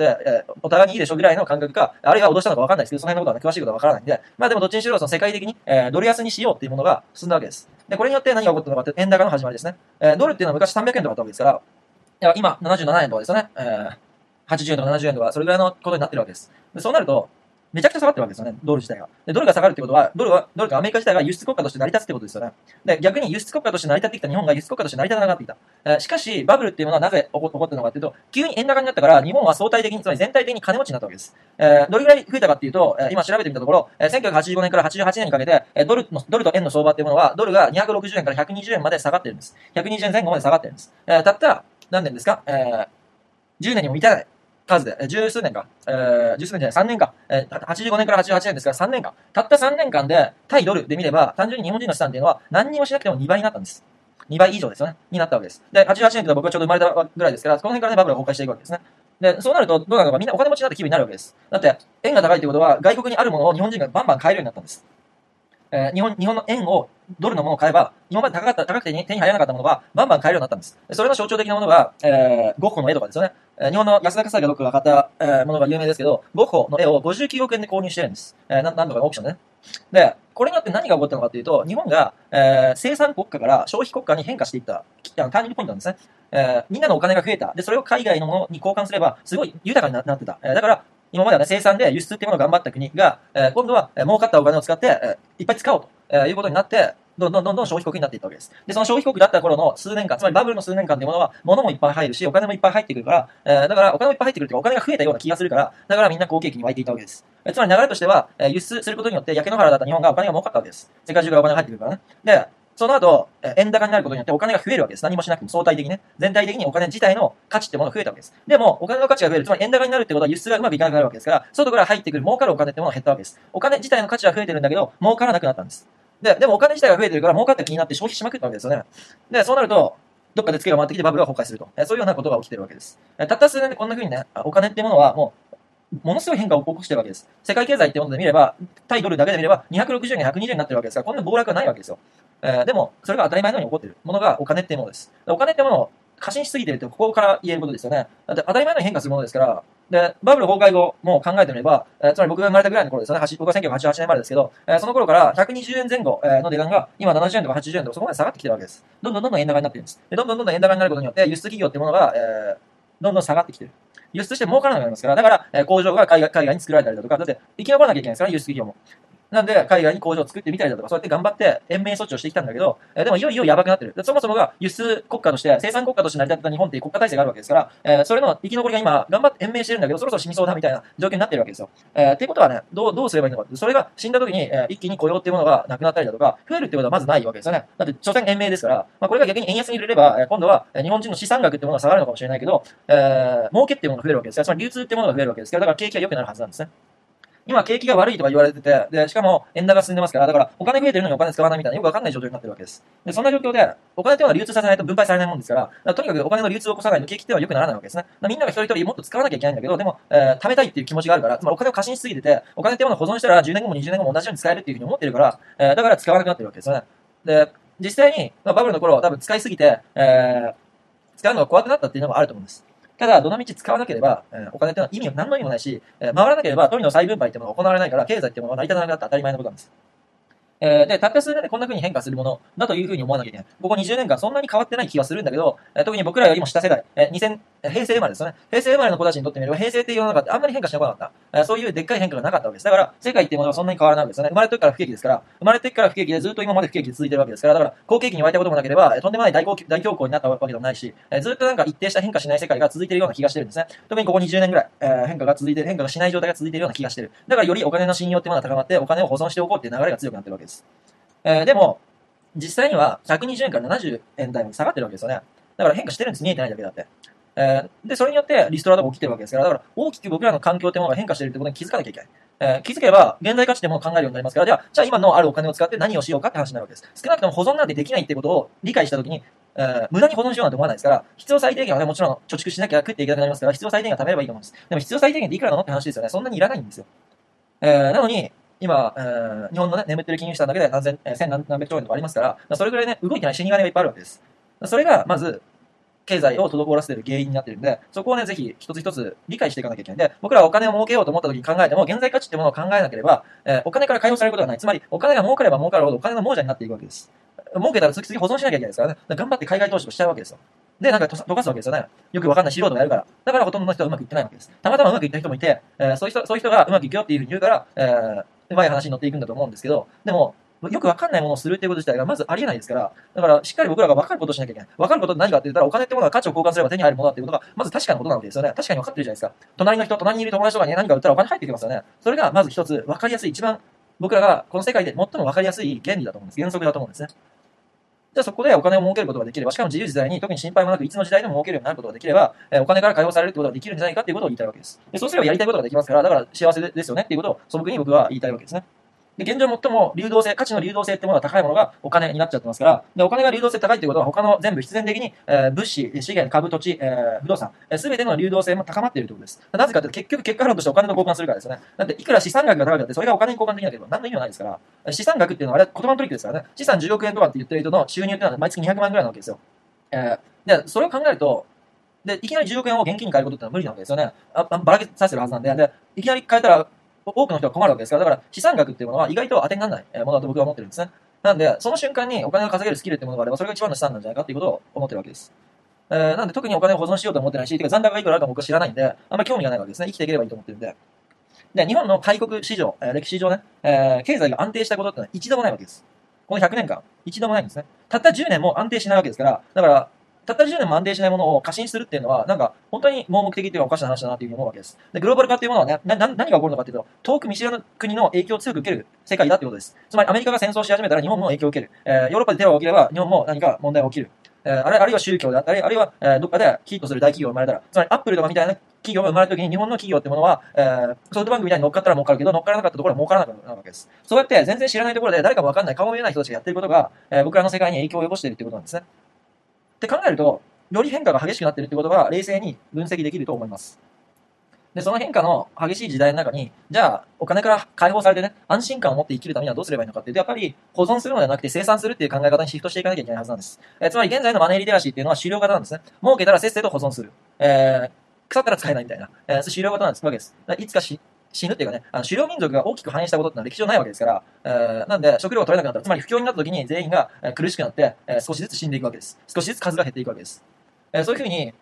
お互いにいいでしょぐらいの感覚か、あるいは脅したのか分かんないですけど、その辺のことはね、詳しいことは分からないんで、まあでもどっちにしろ、その世界的に、ドル安にしようっていうものが進んだわけです。で、これによって何が起こったのかって、円高の始まりですね。ドルっていうのは昔300円とかあったわけですから、今77円とかですよね。80円とか70円とか、それぐらいのことになってるわけです。で、そうなると、めちゃくちゃ下がってるわけですよね、ドル自体が。で、ドルが下がるってことは、ドルかアメリカ自体が輸出国家として成り立つってことですよね。で、逆に輸出国家として成り立ってきた日本が輸出国家として成り立たなくなってきた。しかし、バブルっていうものはなぜ起こってるのかっていうと、急に円高になったから、日本は相対的に、つまり全体的に金持ちになったわけです。どれぐらい増えたかっていうと、今調べてみたところ、1985年から88年にかけて、ドルと円の相場っていうものは、ドルが260円から120円まで下がってるんです。120円前後まで下がってるんです。たった何年ですか10年にも満たない数で、十数年か、十数年じゃない、3年か、85年から88年ですから3年間。たった3年間で、対ドルで見れば、単純に日本人の資産っていうのは、何にもしなくても2倍になったんです。2倍以上ですよね。になったわけです。で、88年っていうのは僕がちょうど生まれたぐらいですから、この辺からね、バブルが崩壊していくわけですね。で、そうなると、どうなるのか、みんなお金持ちになった気分になるわけです。だって、円が高いってことは、外国にあるものを日本人がバンバン買えるようになったんです。日本の円を、ドルのものを買えば、今まで高くて手に入らなかったものが、バンバン買えるようになったんです。それの象徴的なものが、ゴッホの絵とかですよね。日本の安田火災がどっかが買った、ものが有名ですけど、ゴッホの絵を59億円で購入してるんです。何度かのオークションでね。で、これによって何が起こったのかというと、日本が、生産国家から消費国家に変化していった、ターニングポイントなんですね。みんなのお金が増えた。で、それを海外のものに交換すれば、すごい豊かになってた。だから、今まではね、生産で輸出っていうものを頑張った国が、今度は、儲かったお金を使って、いっぱい使おうと、いうことになって、どんどん消費国になっていったわけです。で、その消費国だった頃の数年間、つまりバブルの数年間というものは、物もいっぱい入るし、お金もいっぱい入ってくるから、だからお金もいっぱい入ってくるというか、お金が増えたような気がするから、だからみんな好景気に湧いていたわけです。つまり流れとしては、輸出することによって焼け野原だった日本がお金が儲かったわけです。世界中からお金が入ってくるからね。で、その後、円高になることによってお金が増えるわけです。何もしなくても相対的にね。全体的にお金自体の価値ってものが増えたわけです。でも、お金の価値が増える。つまり円高になるってことは輸出がうまくいかなくなるわけですから、外から入ってくる儲かるお金ってものが減ったわけです。お金自体の価値は増えてるんだけど、儲からなくなったんです。でもお金自体が増えてるから儲かった気になって消費しまくったわけですよね。で、そうなると、どっかで付けが回ってきてバブルが崩壊すると。そういうようなことが起きてるわけです。たった数年でこんな風にね、お金ってものはもう、ものすごい変化を起こしてるわけです。世界経済ってもので見れば、対ドルだけで見れば、260円が120円になってるわけですから、こんな暴落はないわけですよ。でも、それが当たり前のように起こっているものがお金っていうものです。お金ってものを過信しすぎてるって、ここから言えることですよね。だって当たり前のように変化するものですから、で、バブル崩壊後も考えてみれば、つまり僕が生まれたぐらいの頃ですよね。僕は1988年までですけど、その頃から120円前後の値段が今70円とか80円とかそこまで下がってきてるわけです。どんどん円高になっているんです。で、どんどん円高になることによって輸出企業っていうものが、どんどん下がってきている。 輸出して儲からなくなりますから、だから、工場が海外に作られたりだとか、だって生き残らなきゃいけないですから、輸出企業も。なんで、海外に工場を作ってみたりだとか、そうやって頑張って延命措置をしてきたんだけど、でもいよいよやばくなってる。そもそもが輸出国家として、生産国家として成り立ってた日本っていう国家体制があるわけですから、それの生き残りが今、頑張って延命してるんだけど、そろそろ死にそうだみたいな状況になってるわけですよ。っていうことはね、どうすればいいのかって、それが死んだ時に、一気に雇用っていうものがなくなったりだとか、増えるっていうことはまずないわけですよね。だって、所詮延命ですから、これが逆に円安に触れれば、今度は、日本人の資産額っていうものが下がるのかもしれないけど、儲けっていうものが増えるわけですから、つまり流通っていうものが増えるわけですから、だから景気が良くなるはずなんですね。今、景気が悪いとか言われてて、で、しかも、円高が進んでますから、だから、お金増えてるのにお金使わないみたいな、よくわかんない状況になってるわけです。で、そんな状況で、お金っていうのは流通させないと分配されないもんですから、とにかくお金の流通を起こさないと景気っていうのは良くならないわけですね。みんなが一人一人もっと使わなきゃいけないんだけど、でも、貯めたいっていう気持ちがあるから、つまりお金を過信しすぎてて、お金っていうものを保存したら10年後も20年後も同じように使えるっていうふうに思ってるから、だから使わなくなってるわけですよね。で、実際に、バブルの頃、多分使いすぎて、使うのが怖くなったっていうのもあると思うんです。ただ、どのみち使わなければ、お金っていうのは意味が何の意味もないし、回らなければ富の再分配っていうものが行われないから、経済っていうものは成り立たなくなった当たり前のことなんです。で、たった数年でこんな風に変化するものだという風に思わなきゃいけない。ここ20年間そんなに変わってない気がするんだけど、特に僕らよりも下世代、平成生まれですよね。平成生まれの子たちにとってみれば、平成っていう世の中ってあんまり変化しなかった。そういうでっかい変化がなかったわけです。だから、世界っていうものはそんなに変わらないわけですよね。生まれた時から不景気ですから、生まれた時から不景気でずっと今まで不景気で続いてるわけですから、だから、好景気に沸いたこともなければ、とんでもない大恐慌になったわけでもないし、ずっとなんか一定した変化しない世界が続いているような気がしてるんですね。特にここ20年ぐらい、変化がしない状態が続いているような気がしてる。だからよりお金の信用っていうものが高まって、お金を保存しておこうっていう流れが強くなってるわけです。でも、実際には120円から70円台まで下がってるわけですよね。だから変化してるんです。見えてないだけだって。で、それによってリストラとか起きてるわけですから、だから大きく僕らの環境というものが変化しているということに気づかなきゃいけない。気づけば、現在価値というものを考えるようになりますから、じゃあ今のあるお金を使って何をしようかって話になるわけです。少なくとも保存なんてできないっていうことを理解したときに、無駄に保存しようなんて思わないですから、必要最低限はね、もちろん貯蓄しなきゃ食っていけなくなりますから、必要最低限は貯めればいいと思うんです。でも必要最低限っていくらなのって話ですよね。そんなにいらないんですよ。なのに、今、日本のね、眠ってる金融資産だけで千何百兆円とかありますから、それぐらいね、動いてない死に金がいっぱいあるわけです。それが、まず、経済を滞らせている原因になっているんで、そこをね、ぜひ一つ一つ理解していかなきゃいけない。で、僕らはお金を儲けようと思った時に考えても、現在価値ってものを考えなければ、お金から解放されることがない。つまり、お金が儲かれば儲かるほどお金の亡者になっていくわけです。儲けたら次々保存しなきゃいけないですからね。頑張って海外投資をしちゃうわけですよ。で、なんか溶かすわけですよね。よくわかんない素人がやるから。だからほとんどの人はうまくいってないわけです。たまたまうまくいった人もいて、そういう人がうまくいくよっていうふうに言うから、うまい話に乗っていくんだと思うんですけど、でも、よくわかんないものをするっていうこと自体がまずありえないですから、だからしっかり僕らがわかることをしなきゃいけない。わかることって何かって言ったら、お金ってものは価値を交換すれば手に入るものだっていうことが、まず確かなことなわけですよね。確かにわかってるじゃないですか。隣にいる友達とかに何か売ったらお金入ってきますよね。それがまず一つ、わかりやすい、一番僕らがこの世界で最もわかりやすい原理だと思うんです。原則だと思うんですね。じゃあそこでお金を儲けることができれば、しかも自由自在に特に心配もなくいつの時代でも儲けるようになることができれば、お金から解放されるってことができるんじゃないかっていうことを言いたいわけです。で、そうすればやりたいことができますから、だから幸せですよねっていうことを素朴に僕は言いたいわけですね。で、現状最も流動性、価値の流動性ってものが高いものがお金になっちゃってますから、で、お金が流動性高いっていうことは他の全部必然的に、物資、資源、株、土地、不動産、すべての流動性も高まっているということです。なぜかというと結局結果論としてお金と交換するからですよね。だっていくら資産額が高いかってそれがお金に交換できなければ何の意味もないですから、資産額っていうのはあれ言葉のトリックですからね。資産10億円とかって言ってる人の収入っていうのは毎月200万ぐらいなわけですよ。で、それを考えると、で、いきなり10億円を現金に変えることってのは無理なわけですよね。ばらけさせてるはずなんで、いきなり変えたら、多くの人が困るわけですから、だから資産額っていうものは意外と当てにならないものだと僕は思ってるんですね。なんで、その瞬間にお金を稼げるスキルってものがあれば、それが一番の資産なんじゃないかっていうことを思ってるわけです。なんで特にお金を保存しようと思ってないし、てか残高がいくらあるか僕は知らないんで、あんまり興味がないわけですね。生きていければいいと思ってるんで。で、日本の開国史上、歴史上ね、経済が安定したことってのは一度もないわけです。この100年間、一度もないんですね。たった10年も安定しないわけですから、だから、たった10年も安定しないものを過信するっていうのは、なんか、本当に盲目的っていうかおかしな話だなっていうふうに思うわけです。で、グローバル化っていうものはね、何が起こるのかっていうと、遠く見知らぬ国の影響を強く受ける世界だっていうことです。つまり、アメリカが戦争し始めたら日本も影響を受ける。ヨーロッパでテロが起きれば、日本も何か問題が起きる。あるいは宗教であったり、あるいは、どっかでヒットする大企業が生まれたら、つまりアップルとかみたいな企業が生まれた時に日本の企業ってものは、ソフトバンクみたいに乗っかったら儲かるけど、乗っからなかったところは儲からなくなるわけです。そうやって全然知らないところで誰かもわかんない顔も見えない人たちがやってることが、僕らの世界に影響を及ぼしているっていうことなんですね。って考えると、より変化が激しくなっているってことが冷静に分析できると思います。で、その変化の激しい時代の中に、じゃあ、お金から解放されてね、安心感を持って生きるためにはどうすればいいのかっていうと、やっぱり保存するのではなくて生産するっていう考え方にシフトしていかなきゃいけないはずなんです。つまり現在のマネーリテラシーっていうのは終了型なんですね。儲けたらせっせと保存する。腐ったら使えないみたいな。終了型なんですわけです。いつか死ぬっていうかね、狩猟民族が大きく反映したことってのは歴史上ないわけですから、なんで食料が取れなくなったら、つまり不況になった時に全員が苦しくなって、少しずつ死んでいくわけです。少しずつ数が減っていくわけです。そういうふうに、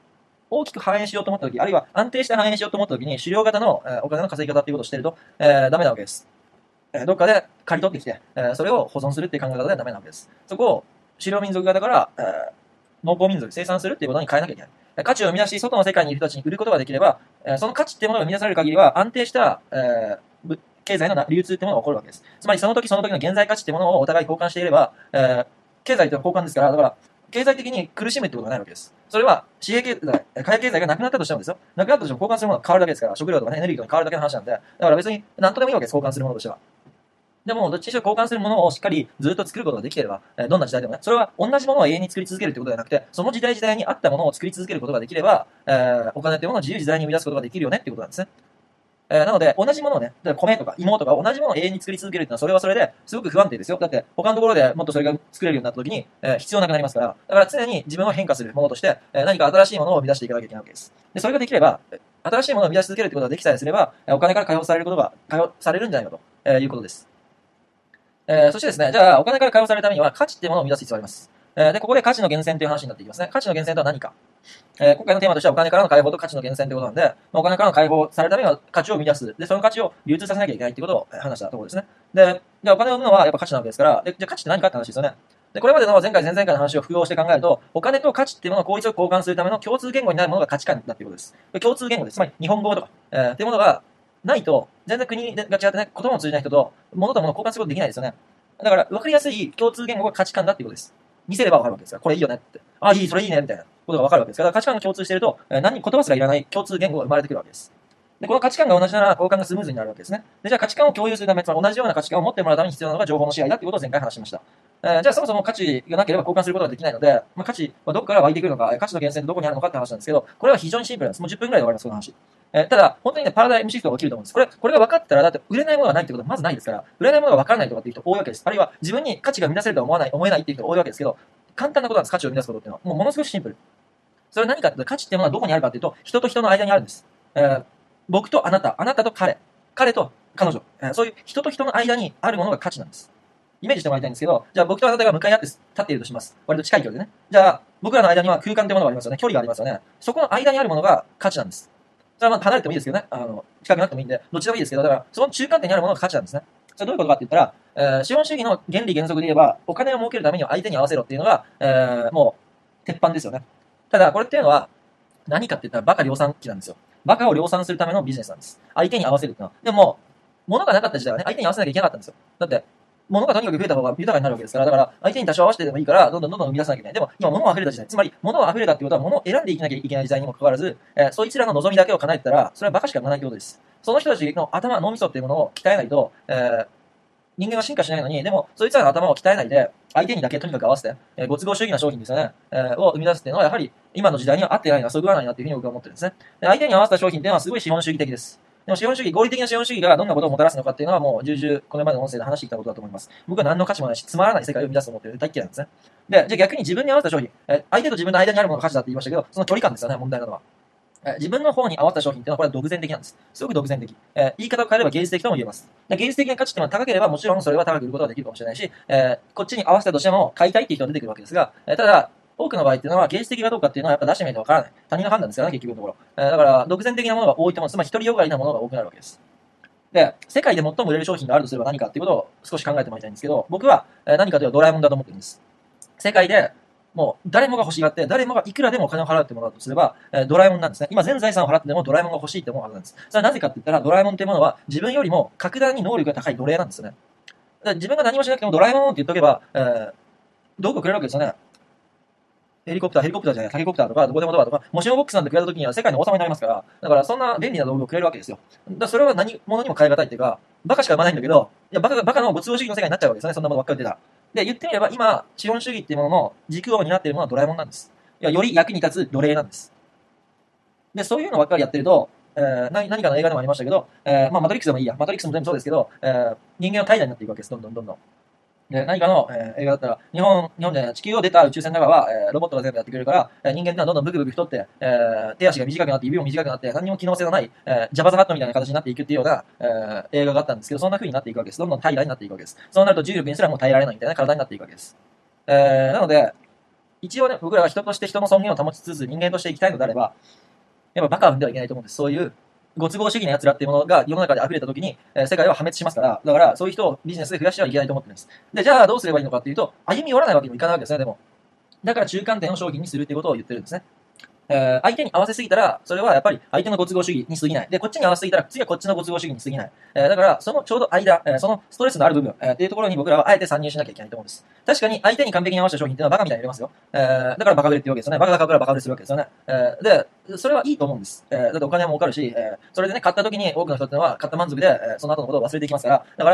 大きく反映しようと思ったとき、あるいは安定して反映しようと思ったときに、狩猟型の、お金の稼ぎ方っていうことをしてると、ダメなわけです。どっかで刈り取ってきて、それを保存するっていう考え方ではダメなわけです。そこを狩猟民族型から、農耕民族、生産するっていうことに変えなきゃいけない。価値を生み出し、外の世界にいる人たちに売ることができれば、その価値っていうものが生み出される限りは、安定した、経済の流通っていうものが起こるわけです。つまりその時その時の現在価値っていうものをお互い交換していれば、経済というのは交換ですから、だから、経済的に苦しむってことがないわけです。それは、紙幣経済、貨幣経済がなくなったとしてもですよ。なくなったとしても交換するものが変わるだけですから、食料とかね、エネルギーとか変わるだけの話なんで、だから別に何とでもいいわけです、交換するものとしては。でも、どっちにしろ交換するものをしっかりずっと作ることができていれば、どんな時代でもね、それは同じものを永遠に作り続けるということではなくて、その時代時代に合ったものを作り続けることができれば、お金というものを自由自在に生み出すことができるよねっていうことなんですね。なので、同じものをね、例えば米とか芋とか同じものを永遠に作り続けるっていうのは、それはそれですごく不安定ですよ。だって、他のところでもっとそれが作れるようになった時に、必要なくなりますから、だから常に自分を変化するものとして、何か新しいものを生み出していかなきゃいけないわけです。で、それができれば、新しいものを生み出し続けるってことができさえすれば、お金から解放されることが、解放されるんじゃないかと、いうことです。そしてですね、じゃあ、お金から解放されるためには価値っていうものを生み出す必要があります。で、ここで価値の源泉という話になっていきますね。価値の源泉とは何か。今回のテーマとしてはお金からの解放と価値の源泉ということなんで、お金からの解放されるためには価値を生み出す。で、その価値を流通させなきゃいけないっていうことを話したところですね。で、じゃあお金を生むのはやっぱ価値なわけですから、で、じゃあ価値って何かって話ですよね。で、これまでの前回前々回の話を複合して考えると、お金と価値っていうものを効率よく交換するための共通言語になるものが価値観だっていうことです。共通言語です。つまり日本語とか、っていうものがないと、全然国が違ってね、言葉も通じない人と、物と物を交換することできないですよね。だから、分かりやすい共通言語が価値観だっていうことです。見せれば分かるわけですから、これいいよねって。あ、いい、それいいね、みたいなことが分かるわけですから、価値観が共通していると、言葉すらいらない共通言語が生まれてくるわけです。で、この価値観が同じなら交換がスムーズになるわけですね。で、じゃあ価値観を共有するため、つまり同じような価値観を持ってもらうために必要なのが情報の支配だっていうことを前回話しました。じゃあそもそも価値がなければ交換することができないので、価値はどこから湧いてくるのか、価値の源泉ってどこにあるのかって話なんですけど、これは非常にシンプルなんです。もう10分くらいで終わります、この話。ただ、本当にね、パラダイムシフトが起きると思うんです。これが分かったら、だって売れないものがないってことはまずないですから、売れないものが分からないとかっていう人多いわけです。あるいは自分に価値が生み出せるとは思えないっていう人多いわけですけど、簡単なことなんです、価値を生み出すことっていうのは。もうものすごくシンプル。それは何かっていうと、価値っていうものはどこにあるかっていうと、人と人の間にあるんです。僕とあなた、あなたと彼、彼と彼女、そういう人と人の間にあるものが価値なんです。イメージしてもらいたいんですけど、じゃあ僕とあなたが向かい合って立っているとします。割と近い距離でね。じゃあ、僕らの間には空間というものがありますよね。距離がありますよね。そこの間にあるものが価値なんです。それはまあ離れてもいいですけどね。近くなくてもいいんで、どっちでもいいですけど、だから、その中間点にあるものが価値なんですね。それどういうことかって言ったら、資本主義の原理原則で言えば、お金を儲けるためには相手に合わせろっていうのが、もう、鉄板ですよね。ただ、これっていうのは、何かって言ったらバカ量産機なんですよ。バカを量産するためのビジネスなんです。相手に合わせるっていうのは。でも、物がなかった時代はね、相手に合わせなきゃいけなかったんですよ。だって、物がとにかく増えた方が豊かになるわけですから、だから、相手に多少合わせてでもいいから、どんどん生み出さなきゃいけない。でも、今物が溢れた時代。つまり、物が溢れたってことは、物を選んでいかなきゃいけない時代にもかかわらず、そいつらの望みだけを叶えてたら、それはバカしかならないってことです。その人たちの頭、脳みそっていうものを鍛えないと、人間は進化しないのに、でも、そいつらの頭を鍛えないで、相手にだけとにかく合わせて、ご都合主義な商品ですよね、を生み出すっていうのは、やはり、今の時代には合ってないな、そぐわないなっていうふうに僕は思ってるんですね。で、相手に合わせた商品っていうのはすごい資本主義的です。でも資本主義、合理的な資本主義がどんなことをもたらすのかっていうのはもう重々これまでの音声で話してきたことだと思います。僕は何の価値もないし、つまらない世界を生み出すと思ってる大嫌いなんですね。で、じゃあ逆に自分に合わせた商品、相手と自分の間にあるものが価値だって言いましたけど、その距離感ですよね、問題なのは。自分の方に合わせた商品っていうのはこれは独善的なんです。すごく独善的。言い方を変えれば芸術的とも言えます。芸術的な価値っていうのは高ければもちろんそれは高く売ることができるかもしれないし、こっちに合わせたとしても買いたいっていう人が出てくるわけですが、ただ、多くの場合っていうのは芸術的かどうかっていうのはやっぱ出してみないとわからない。他人の判断ですからね、結局のところ。だから、独善的なものが多いと思う。つまり独りよがりなものが多くなるわけです。で、世界で最も売れる商品があるとすれば何かっていうことを少し考えてもらいたいんですけど、僕は何かというとドラえもんだと思ってるんです。世界でもう誰もが欲しがって、誰もがいくらでもお金を払うってものだとすれば、ドラえもんなんですね。今全財産を払ってでもドラえもんが欲しいって思うはずなんです。それはなぜかって言ったら、ドラえもんっていうものは自分よりも格段に能力が高い奴隷なんですよね。だから自分が何もしなくてもドラえもんって言っとけば、道具をくれるわけですよね。ヘリコプターじゃない、タケコプターとか、どこでもドアとか、もしもボックスなんてくれた時には世界の王様になりますから、だからそんな便利な道具をくれるわけですよ。だからそれは何物にも変え難いっていうか、バカしか生まないんだけど、いや、バカのご都合主義の世界になっちゃうわけですよね、そんなものばっかり出たら。で、言ってみれば今、資本主義っていうものの軸を担っているものはドラえもんなんです。いや、より役に立つ奴隷なんです。で、そういうのばっかりやってると、何かの映画でもありましたけど、マトリックスでもいいや。マトリックスも全部そうですけど、人間は怠惰になっていくわけです。どんどんどんどん。で、何かの、映画だったら、日本じゃない、地球を出た宇宙船の中は、ロボットが全部やってくれるから、人間ってのはどんどんブクブク太って、手足が短くなって、指も短くなって、何にも機能性のない、ジャバザハットみたいな形になっていくっていうような、映画があったんですけど、そんな風になっていくわけです。どんどん平らになっていくわけです。そうなると重力にすらもう耐えられないみたいな体になっていくわけです。なので、 一応ね、僕らは人として人の尊厳を保ちつつ人間として生きたいのであれば、やっぱバカを生んではいけないと思うんです。そういうご都合主義な奴らっていうものが世の中で溢れた時に、世界は破滅しますから、だからそういう人をビジネスで増やしてはいけないと思ってるんです。で、じゃあどうすればいいのかっていうと、歩み寄らないわけにもいかないわけですね、でも。だから中間点を商品にするっていうことを言ってるんですね。相手に合わせすぎたら、それはやっぱり相手のご都合主義に過ぎない。で、こっちに合わせすぎたら、次はこっちのご都合主義に過ぎない。だから、そのちょうど間、そのストレスのある部分、っていうところに僕らはあえて参入しなきゃいけないと思うんです。確かに相手に完璧に合わせた商品っていうのはバカみたいに売れますよ。だからバカ売れっていうわけですよね。バカだからバカ売れするわけですよね。で、それはいいと思うんです。だってお金も儲かるし、それでね、買った時に多くの人っていうのは買った満足で、その後のことを忘れていきますから、だから、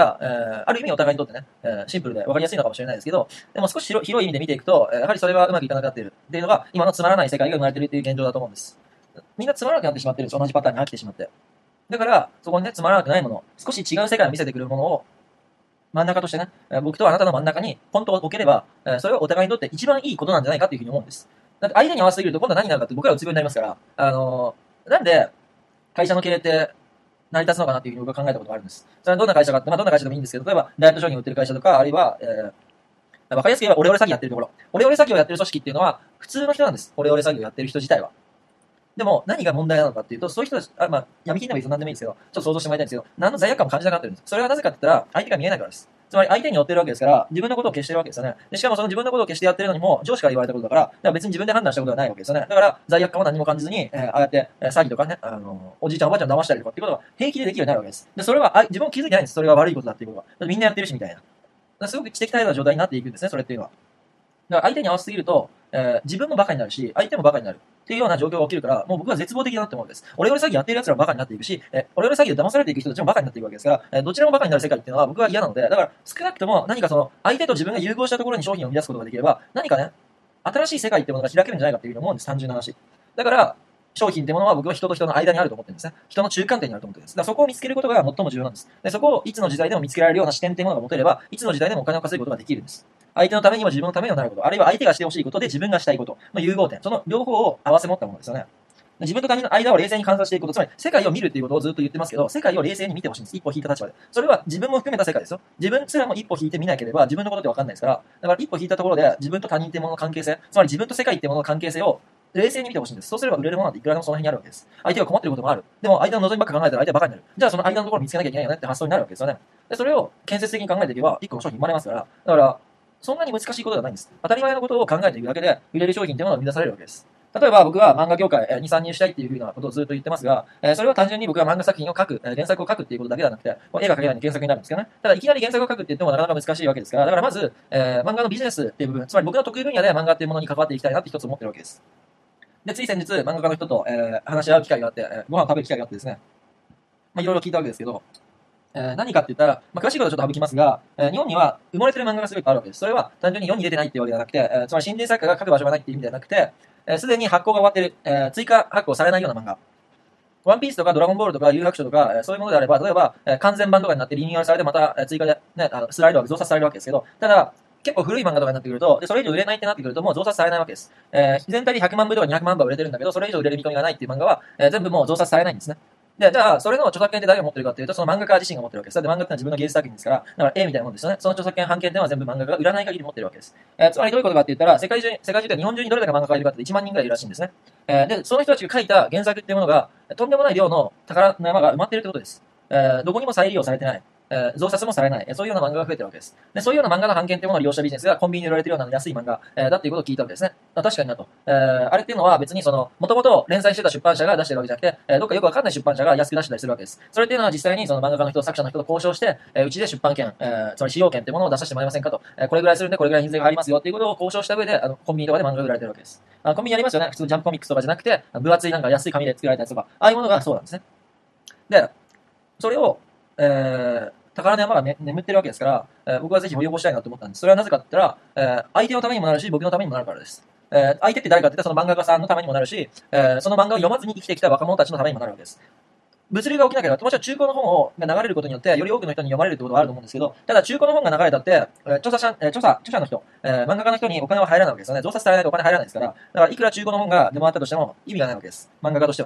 ある意味お互いにとってね、シンプルで分かりやすいのかもしれないですけど、でも少し広い意味で見ていくと、やはりそれはうまくいかなくなっているっていうのが、今のつまらない世界が生まれているっていう現状だと思うんです。みんなつまらなくなってしまってるんです。同じパターンに飽きてしまって。だから、そこにね、つまらなくないもの、少し違う世界を見せてくれるものを、真ん中としてね、僕とあなたの真ん中に本当を置ければ、それはお互いにとって一番いいことなんじゃないかっていうふうに思うんです。だって相手に合わせすぎると今度は何になるかって僕らはうつ病になりますから、なんで会社の経営って成り立つのかなっていうふうに僕は考えたことがあるんです。それはどんな会社かって、まあどんな会社でもいいんですけど、例えばダイエット商品を売ってる会社とか、あるいは、わかりやすく言えばオレオレ詐欺やってるところ。オレオレ詐欺をやってる組織っていうのは普通の人なんです。オレオレ詐欺をやってる人自体は。でも、何が問題なのかっていうと、そういう人たち、闇金でもいいです、何でもいいですけど、ちょっと想像してもらいたいんですけど、何の罪悪感も感じなくなってるんです。それはなぜかって言ったら、相手が見えないからです。つまり、相手に寄ってるわけですから、自分のことを消してるわけですよね。で、しかもその自分のことを消してやってるのにも、上司から言われたことだから、だから別に自分で判断したことがないわけですよね。だから、罪悪感も何も感じずに、ああやって、詐欺とかね、おじいちゃんおばあちゃんを騙したりとかっていうことが平気でできるようになるわけです。で、それは、自分も気づいてないんです。それが悪いことだっていうことは。だってみんなやってるし、みたいな。だからすごく知的態度な状態になっていくんですね、それっていうのは。だから相手に合わせすぎると、自分もバカになるし、相手もバカになる。っていうような状況が起きるから、もう僕は絶望的だなって思うんです。オレオレ詐欺やってる奴らもバカになっていくし、オレオレ詐欺で騙されていく人たちもバカになっていくわけですから、どちらもバカになる世界っていうのは僕は嫌なので、だから少なくとも何かその、相手と自分が融合したところに商品を生み出すことができれば、何かね、新しい世界っていうものが開けるんじゃないかっていうふうに思うんです、単純な話。だから、商品っていうものは僕は人と人の間にあると思ってるんですね。人の中間点にあると思ってるんです。だからそこを見つけることが最も重要なんです。で、そこをいつの時代でも見つけられるような視点っていうものが持てれば、いつの時代でもお金を稼ぐことができるんです。相手のためにも自分のためにもなること、あるいは相手がしてほしいことで自分がしたいことの融合点、その両方を合わせ持ったものですよね。自分と他人の間を冷静に観察していくこと、つまり世界を見るっていうことをずっと言ってますけど、世界を冷静に見てほしいんです。一歩引いた立場で。それは自分も含めた世界ですよ。自分すらも一歩引いてみなければ自分のことって分かんないですから、だから一歩引いたところで自分と他人っていうものの関係性、つまり自分と世界っていうものの関係性を冷静に見てほしいんです。そうすれば売れるものなんていくらでもその辺にあるわけです。相手が困ってることもある。でも相手の望みばっか考えたら相手はバカになる。じゃあその間のところを見つけなきゃいけないよねって発想になるわけですよね。で、それを建設的に考えていけば一個の商品生まれますから、だからそんなに難しいことではないんです。当たり前のことを考えていくだけで売れる商品っていうものが生み出されるわけです。例えば僕は漫画業界に参入したいっていうふうなことをずっと言ってますが、それは単純に僕は漫画作品を書く、原作を書くっていうことだけではなくて、絵が描けないので原作になるんですけどね。ただいきなり原作を書くって言ってもなかなか難しいわけですから、だからまず、漫画のビジネスっていう部分、つまり僕の得意分野で漫画っていうものに関わっていきたいなって一つ思ってるわけです。で、つい先日漫画家の人と、話し合う機会があって、ご飯を食べる機会があってですね、いろいろ聞いたわけですけど、何かって言ったら、詳しいことはちょっと省きますが、日本には埋もれてる漫画がすごいあるわけです。それは単純に世に出てないっていうわけではなくて、つまり新人作家が書く場所がないっていう意味ではなくて、すでに発行が終わってる、追加発行されないような漫画。ワンピースとかドラゴンボールとか有白書とか、そういうものであれば、例えば、完全版とかになってリニューアルされてまた、追加で、ね、スライドは増刷されるわけですけど、ただ、結構古い漫画とかになってくると、でそれ以上売れないってなってくると、もう増刷されないわけです。全体で100万部とか200万部は売れてるんだけど、それ以上売れる見込みがないっていう漫画は、全部もう増刷されないんですね。で、じゃあ、それの著作権って誰が持ってるかっていうと、その漫画家自身が持ってるわけです。だって漫画ってのは自分の芸術作品ですから、だから絵みたいなもんですよね。その著作権、版権っていうのは全部漫画家が売らない限り持ってるわけです。つまりどういうことかって言ったら、世界中で日本中にどれだけ漫画家がいるかって1万人ぐらいいるらしいんですね。で、その人たちが書いた原作っていうものが、とんでもない量の宝の山が埋まっているってことです。どこにも再利用されてない。増刷もされない、そういうような漫画が増えてるわけです。で、そういうような漫画の版権というものを利用したビジネスがコンビニで売られているような安い漫画、だっていうことを聞いたわけですね。確かになと。あれっていうのは別にもともと連載してた出版社が出してるわけじゃなくて、どっかよくわかんない出版社が安く出してたりするわけです。それっていうのは実際にその漫画家の人、作者の人と交渉して、うちで出版権、つまり使用権っていうものを出させてもらえませんかと。これぐらいするんでこれぐらい印税が入りますよっていうことを交渉した上で、コンビニとかで漫画が売られてるわけです。コンビニありますよね。普通ジャンプコミックスとかじゃなくて、分厚いなんか安い紙で作られたやつとか、ああいうものがそうなんですね。で、それを、宝の山が、ね、眠ってるわけですから、僕はぜひ掘り起こしたいなと思ったんです。それはなぜかって言ったら、相手のためにもなるし、僕のためにもなるからです。相手って誰かって言ったらその漫画家さんのためにもなるし、その漫画を読まずに生きてきた若者たちのためにもなるわけです。物流が起きなければ、もちろん中古の本が流れることによって、より多くの人に読まれるってことはあると思うんですけど、ただ中古の本が流れたって、著者の人、漫画家の人にお金は入らないわけですよね。増刷されないとお金入らないですから、だからいくら中古の本が出回ったとしても意味がないわけです。漫画家としてはね。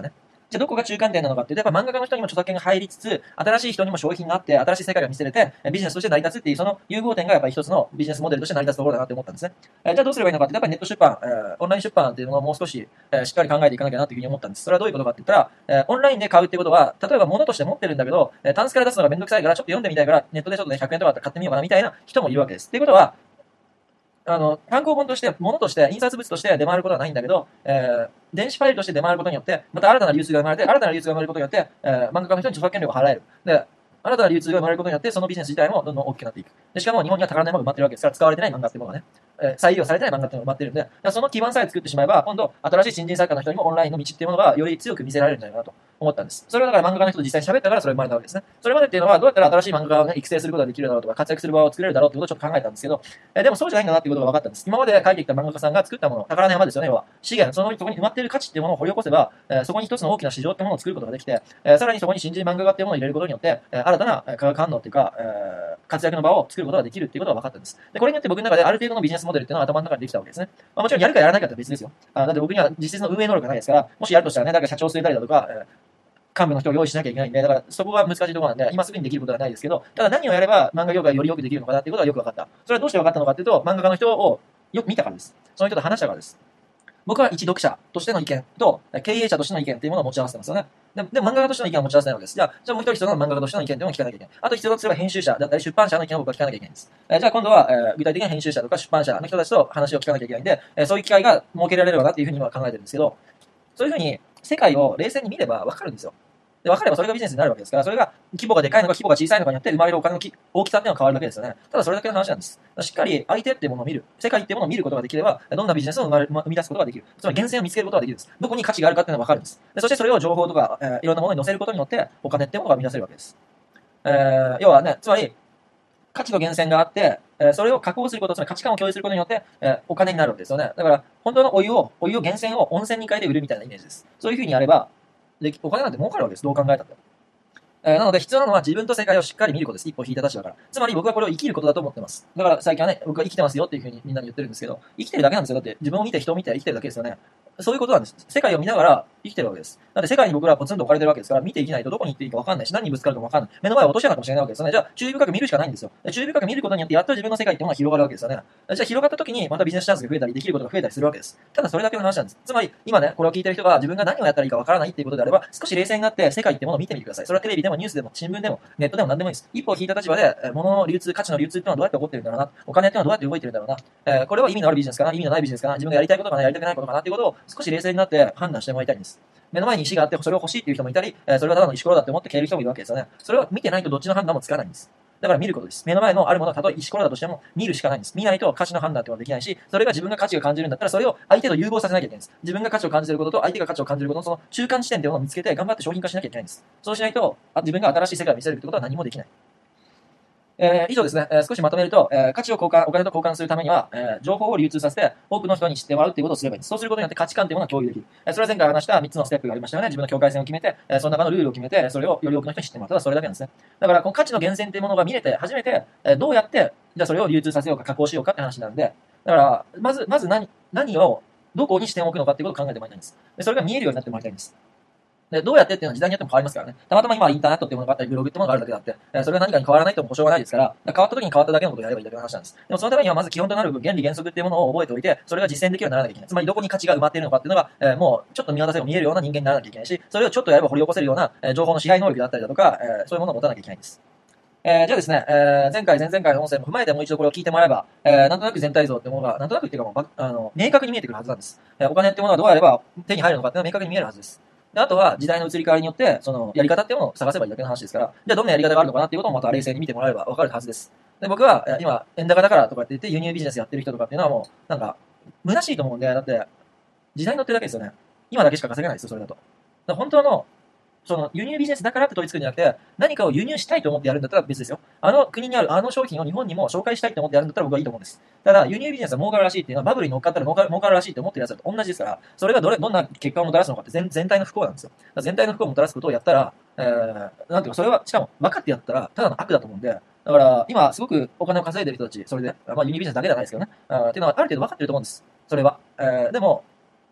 じゃあどこが中間点なのかっていうと、やっぱ漫画家の人にも著作権が入りつつ、新しい人にも商品があって、新しい世界が見せれて、ビジネスとして成り立つっていう、その融合点がやっぱり一つのビジネスモデルとして成り立つところだなって思ったんですね。じゃあどうすればいいのかって、やっぱりネット出版、オンライン出版っていうのをもう少し、しっかり考えていかなきゃなっていうふうに思ったんです。それはどういうことかって言ったら、オンラインで買うってことは、例えば物として持ってるんだけど、タンスから出すのがめんどくさいから、ちょっと読んでみたいから、ネットでちょっとね、100円とかだったら買ってみようかなみたいな人もいるわけです。っていうことは、単行本として、物として、印刷物として出回ることはないんだけど、電子ファイルとして出回ることによって、また新たな流通が生まれて、新たな流通が生まれることによって、漫画家の人に著作権料が払える。で、新たな流通が生まれることによって、そのビジネス自体もどんどん大きくなっていく。でしかも日本には宝の山が埋まってるわけですから、使われてない漫画っていうものがね、採用されてない漫画っていうのが埋まってるんで、その基盤さえ作ってしまえば、今度、新しい新人作家の人にもオンラインの道っていうものがより強く見せられるんじゃないかなと思ったんです。それはだから漫画家の人と実際に喋ったからそれが生まれたわけですね。それまでっていうのは、どうやったら新しい漫画家を、ね、育成することができるだろうとか、活躍する場を作れるだろうってことをちょっと考えたんですけど、でもそうじゃないんだなっていうことが分かったんです。今まで書いてきた漫画家さんが作ったもの、宝の山ですよね、要は。資源、そこに埋まっている価値っていうものを掘り起こせば、そこに一つの大きな市場っていうものを作ることができて、さらにそこに新人漫画家っていうものを入れることによって、新たな化学反応っていうか、活躍の場を作ることができるっていうことが分かったんです。で、これによって僕の中である程度のビジネスモデルっていうのは頭の中でできたわけですね。もちろんやるかやらないかって別ですよ。だって僕には実質の運営能力がないですから、もしやるとしたらね、だから社長を据えたりだとか、幹部の人を用意しなきゃいけないんで、だからそこが難しいところなんで、今すぐにできることはないですけど、ただ何をやれば漫画業界がよりよくできるのかなっていうことはよく分かった。それはどうして分かったのかっていうと、漫画家の人をよく見たからです。その人と話したからです。僕は一読者としての意見と、経営者としての意見っていうものを持ち合わせてますよね。でも漫画家としての意見を持ち合わせないわけです。じゃあもう一人必要な漫画家としての意見っていうのを聞かなきゃいけない。あと必要だとすれば編集者だったり出版社の意見を僕は聞かなきゃいけないんです。じゃあ今度は、具体的な編集者とか出版社の人たちと話を聞かなきゃいけないんで、そういう機会が設けられればなっていうふうには考えてるんですけど、そういうふうに世界を冷静に見ればわかるんですよ。で、分かればそれがビジネスになるわけですから、それが規模がでかいのか規模が小さいのかによって生まれるお金の大きさっていうのは変わるだけですよね。ただそれだけの話なんです。しっかり相手っていうものを見る、世界っていうものを見ることができれば、どんなビジネスを生み出すことができる。つまり源泉を見つけることができるんです。どこに価値があるかっていうのが分かるんです。でそしてそれを情報とか、いろんなものに載せることによって、お金っていうものが生み出せるわけです。要はね、つまり、価値の源泉があって、それを加工すること、つまり価値観を共有することによって、お金になるわけですよね。だから、本当のお湯源泉を温泉に変えて売るみたいなイメージです。そういうふうにやれば、お金なんて儲かるわけです。どう考えたって。なので必要なのは自分と世界をしっかり見ることです。一歩引いた立場から。つまり僕はこれを生きることだと思ってます。だから最近はね、僕は生きてますよっていうふうにみんなに言ってるんですけど、生きてるだけなんですよ。だって自分を見て人を見て生きてるだけですよね。そういうことなんです。世界を見ながら生きてるわけです。だって世界に僕らはポツンと置かれてるわけですから、見ていけないとどこに行っていいか分かんないし、何にぶつかるかも分かんない。目の前を落とし穴かもしれないわけですよね。じゃあ、注意深く見るしかないんですよ。注意深く見ることによって、やっと自分の世界っていうのが広がるわけですよね。じゃあ、広がった時に、またビジネスチャンスが増えたり、できることが増えたりするわけです。ただ、それだけの話なんです。つまり、今ね、これを聞いてる人が自分が何をやったらいいか分からないっていうことであれば、少し冷静になって世界っていうものを見てみてください。それはテレビでもニュースでも新聞でもネットでも何でもいいです。一歩引いた立場で、物の流通、価値の流通っていうのはどうやって起こってるんだろうな。お金っていうのはどうやって動いてるんだろうな。これは意味のあるビジネスかな、意味のないビジネスかな、自分がやりたいことかな、やりたくないことかなっていうことを少し冷静になって判断してもらいたいんです。目の前に石があって、それを欲しいっていう人もいたり、それはただの石ころだって思って消える人もいるわけですよね。それを見てないとどっちの判断もつかないんです。だから見ることです。目の前のあるものはたとえ石ころだとしても見るしかないんです。見ないと価値の判断っていうのはできないし、それが自分が価値を感じるんだったらそれを相手と融合させなきゃいけないんです。自分が価値を感じていることと相手が価値を感じることのその中間地点っていうものを見つけて頑張って商品化しなきゃいけないんです。そうしないと自分が新しい世界を見せるってことは何もできない。以上ですね、少しまとめると、価値をお金と交換するためには、情報を流通させて、多くの人に知ってもらうということをすればいいんです。そうすることによって価値観というものを共有できる。それは前回話した3つのステップがありましたよね。自分の境界線を決めて、その中のルールを決めて、それをより多くの人に知ってもらう。ただそれだけなんですね。だから、この価値の源泉というものが見れて、初めて、どうやって、じゃあそれを流通させようか、加工しようかって話なんで、だから、まず何を、どこに視点を置くのかっていうことを考えてもらいたいんです。でそれが見えるようになってもらいたいんです。で、どうやってっていうのは時代によっても変わりますからね。たまたま今インターネットっていうものがあったり、ブログっていうものがあるだけだって、それが何かに変わらないとも保証がないですから、変わった時に変わっただけのことをやればいいだけの話なんです。でもそのためにはまず基本となる原理原則っていうものを覚えておいて、それが実践できるようにならなきゃいけない。つまりどこに価値が埋まっているのかっていうのが、もうちょっと見渡せば見えるような人間にならなきゃいけないし、それをちょっとやれば掘り起こせるような、情報の支配能力だったりだとか、そういうものを持たなきゃいけないんです。じゃあですね、前回、前々回の音声も踏まえてもう一度これを聞いてもらえば、なんとなく全体像ってものが、なんとなくっていうかもう、明確に見えてくるはずなんです。お金ってものはどうやれば手に入るのかっていうのは明確に見えるはずです。であとは、時代の移り変わりによって、その、やり方っていうものを探せばいいだけの話ですから、じゃあどんなやり方があるのかなっていうこともまた冷静に見てもらえればわかるはずです。で、僕は、今、円高だからとかって言って輸入ビジネスやってる人とかっていうのはもう、なんか、虚しいと思うんで、だって、時代に乗ってるだけですよね。今だけしか稼げないですよ、それだと。だから本当の、その輸入ビジネスだからって取り付くんじゃなくて、何かを輸入したいと思ってやるんだったら別ですよ。あの国にあるあの商品を日本にも紹介したいと思ってやるんだったら僕はいいと思うんです。ただ、輸入ビジネスは儲かるらしいっていうのはバブルに乗っかったら儲かるらしいって思ってるやつだと同じですから、それがどんな結果をもたらすのかって全体の不幸なんですよ。全体の不幸をもたらすことをやったら、なんていうか、それは、しかも分かってやったら、ただの悪だと思うんで、だから、今、すごくお金を稼いでる人たち、それで、まあ、輸入ビジネスだけじゃないですけどね、っていうのはある程度分かってると思うんです。それは。でも、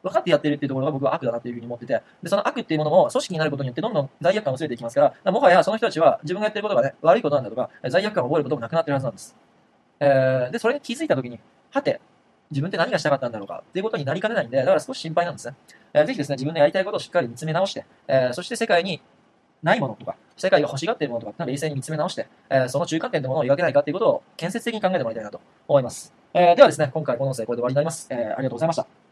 分かってやってるっていうところが僕は悪だなっていうふうに思ってて、で、その悪っていうものも組織になることによってどんどん罪悪感を薄れていきますから、もはやその人たちは自分がやってることがね、悪いことなんだとか、罪悪感を覚えることもなくなってるはずなんです。で、それに気づいたときに、はて、自分って何がしたかったんだろうかっていうことになりかねないんで、だから少し心配なんですね。ぜひですね、自分のやりたいことをしっかり見つめ直して、そして世界にないものとか、世界が欲しがっているものとか、冷静に見つめ直して、その中間点のものを描けないかということを建設的に考えてもらいたいなと思います。ではですね、今回この音声これで終わりになります。ありがとうございました。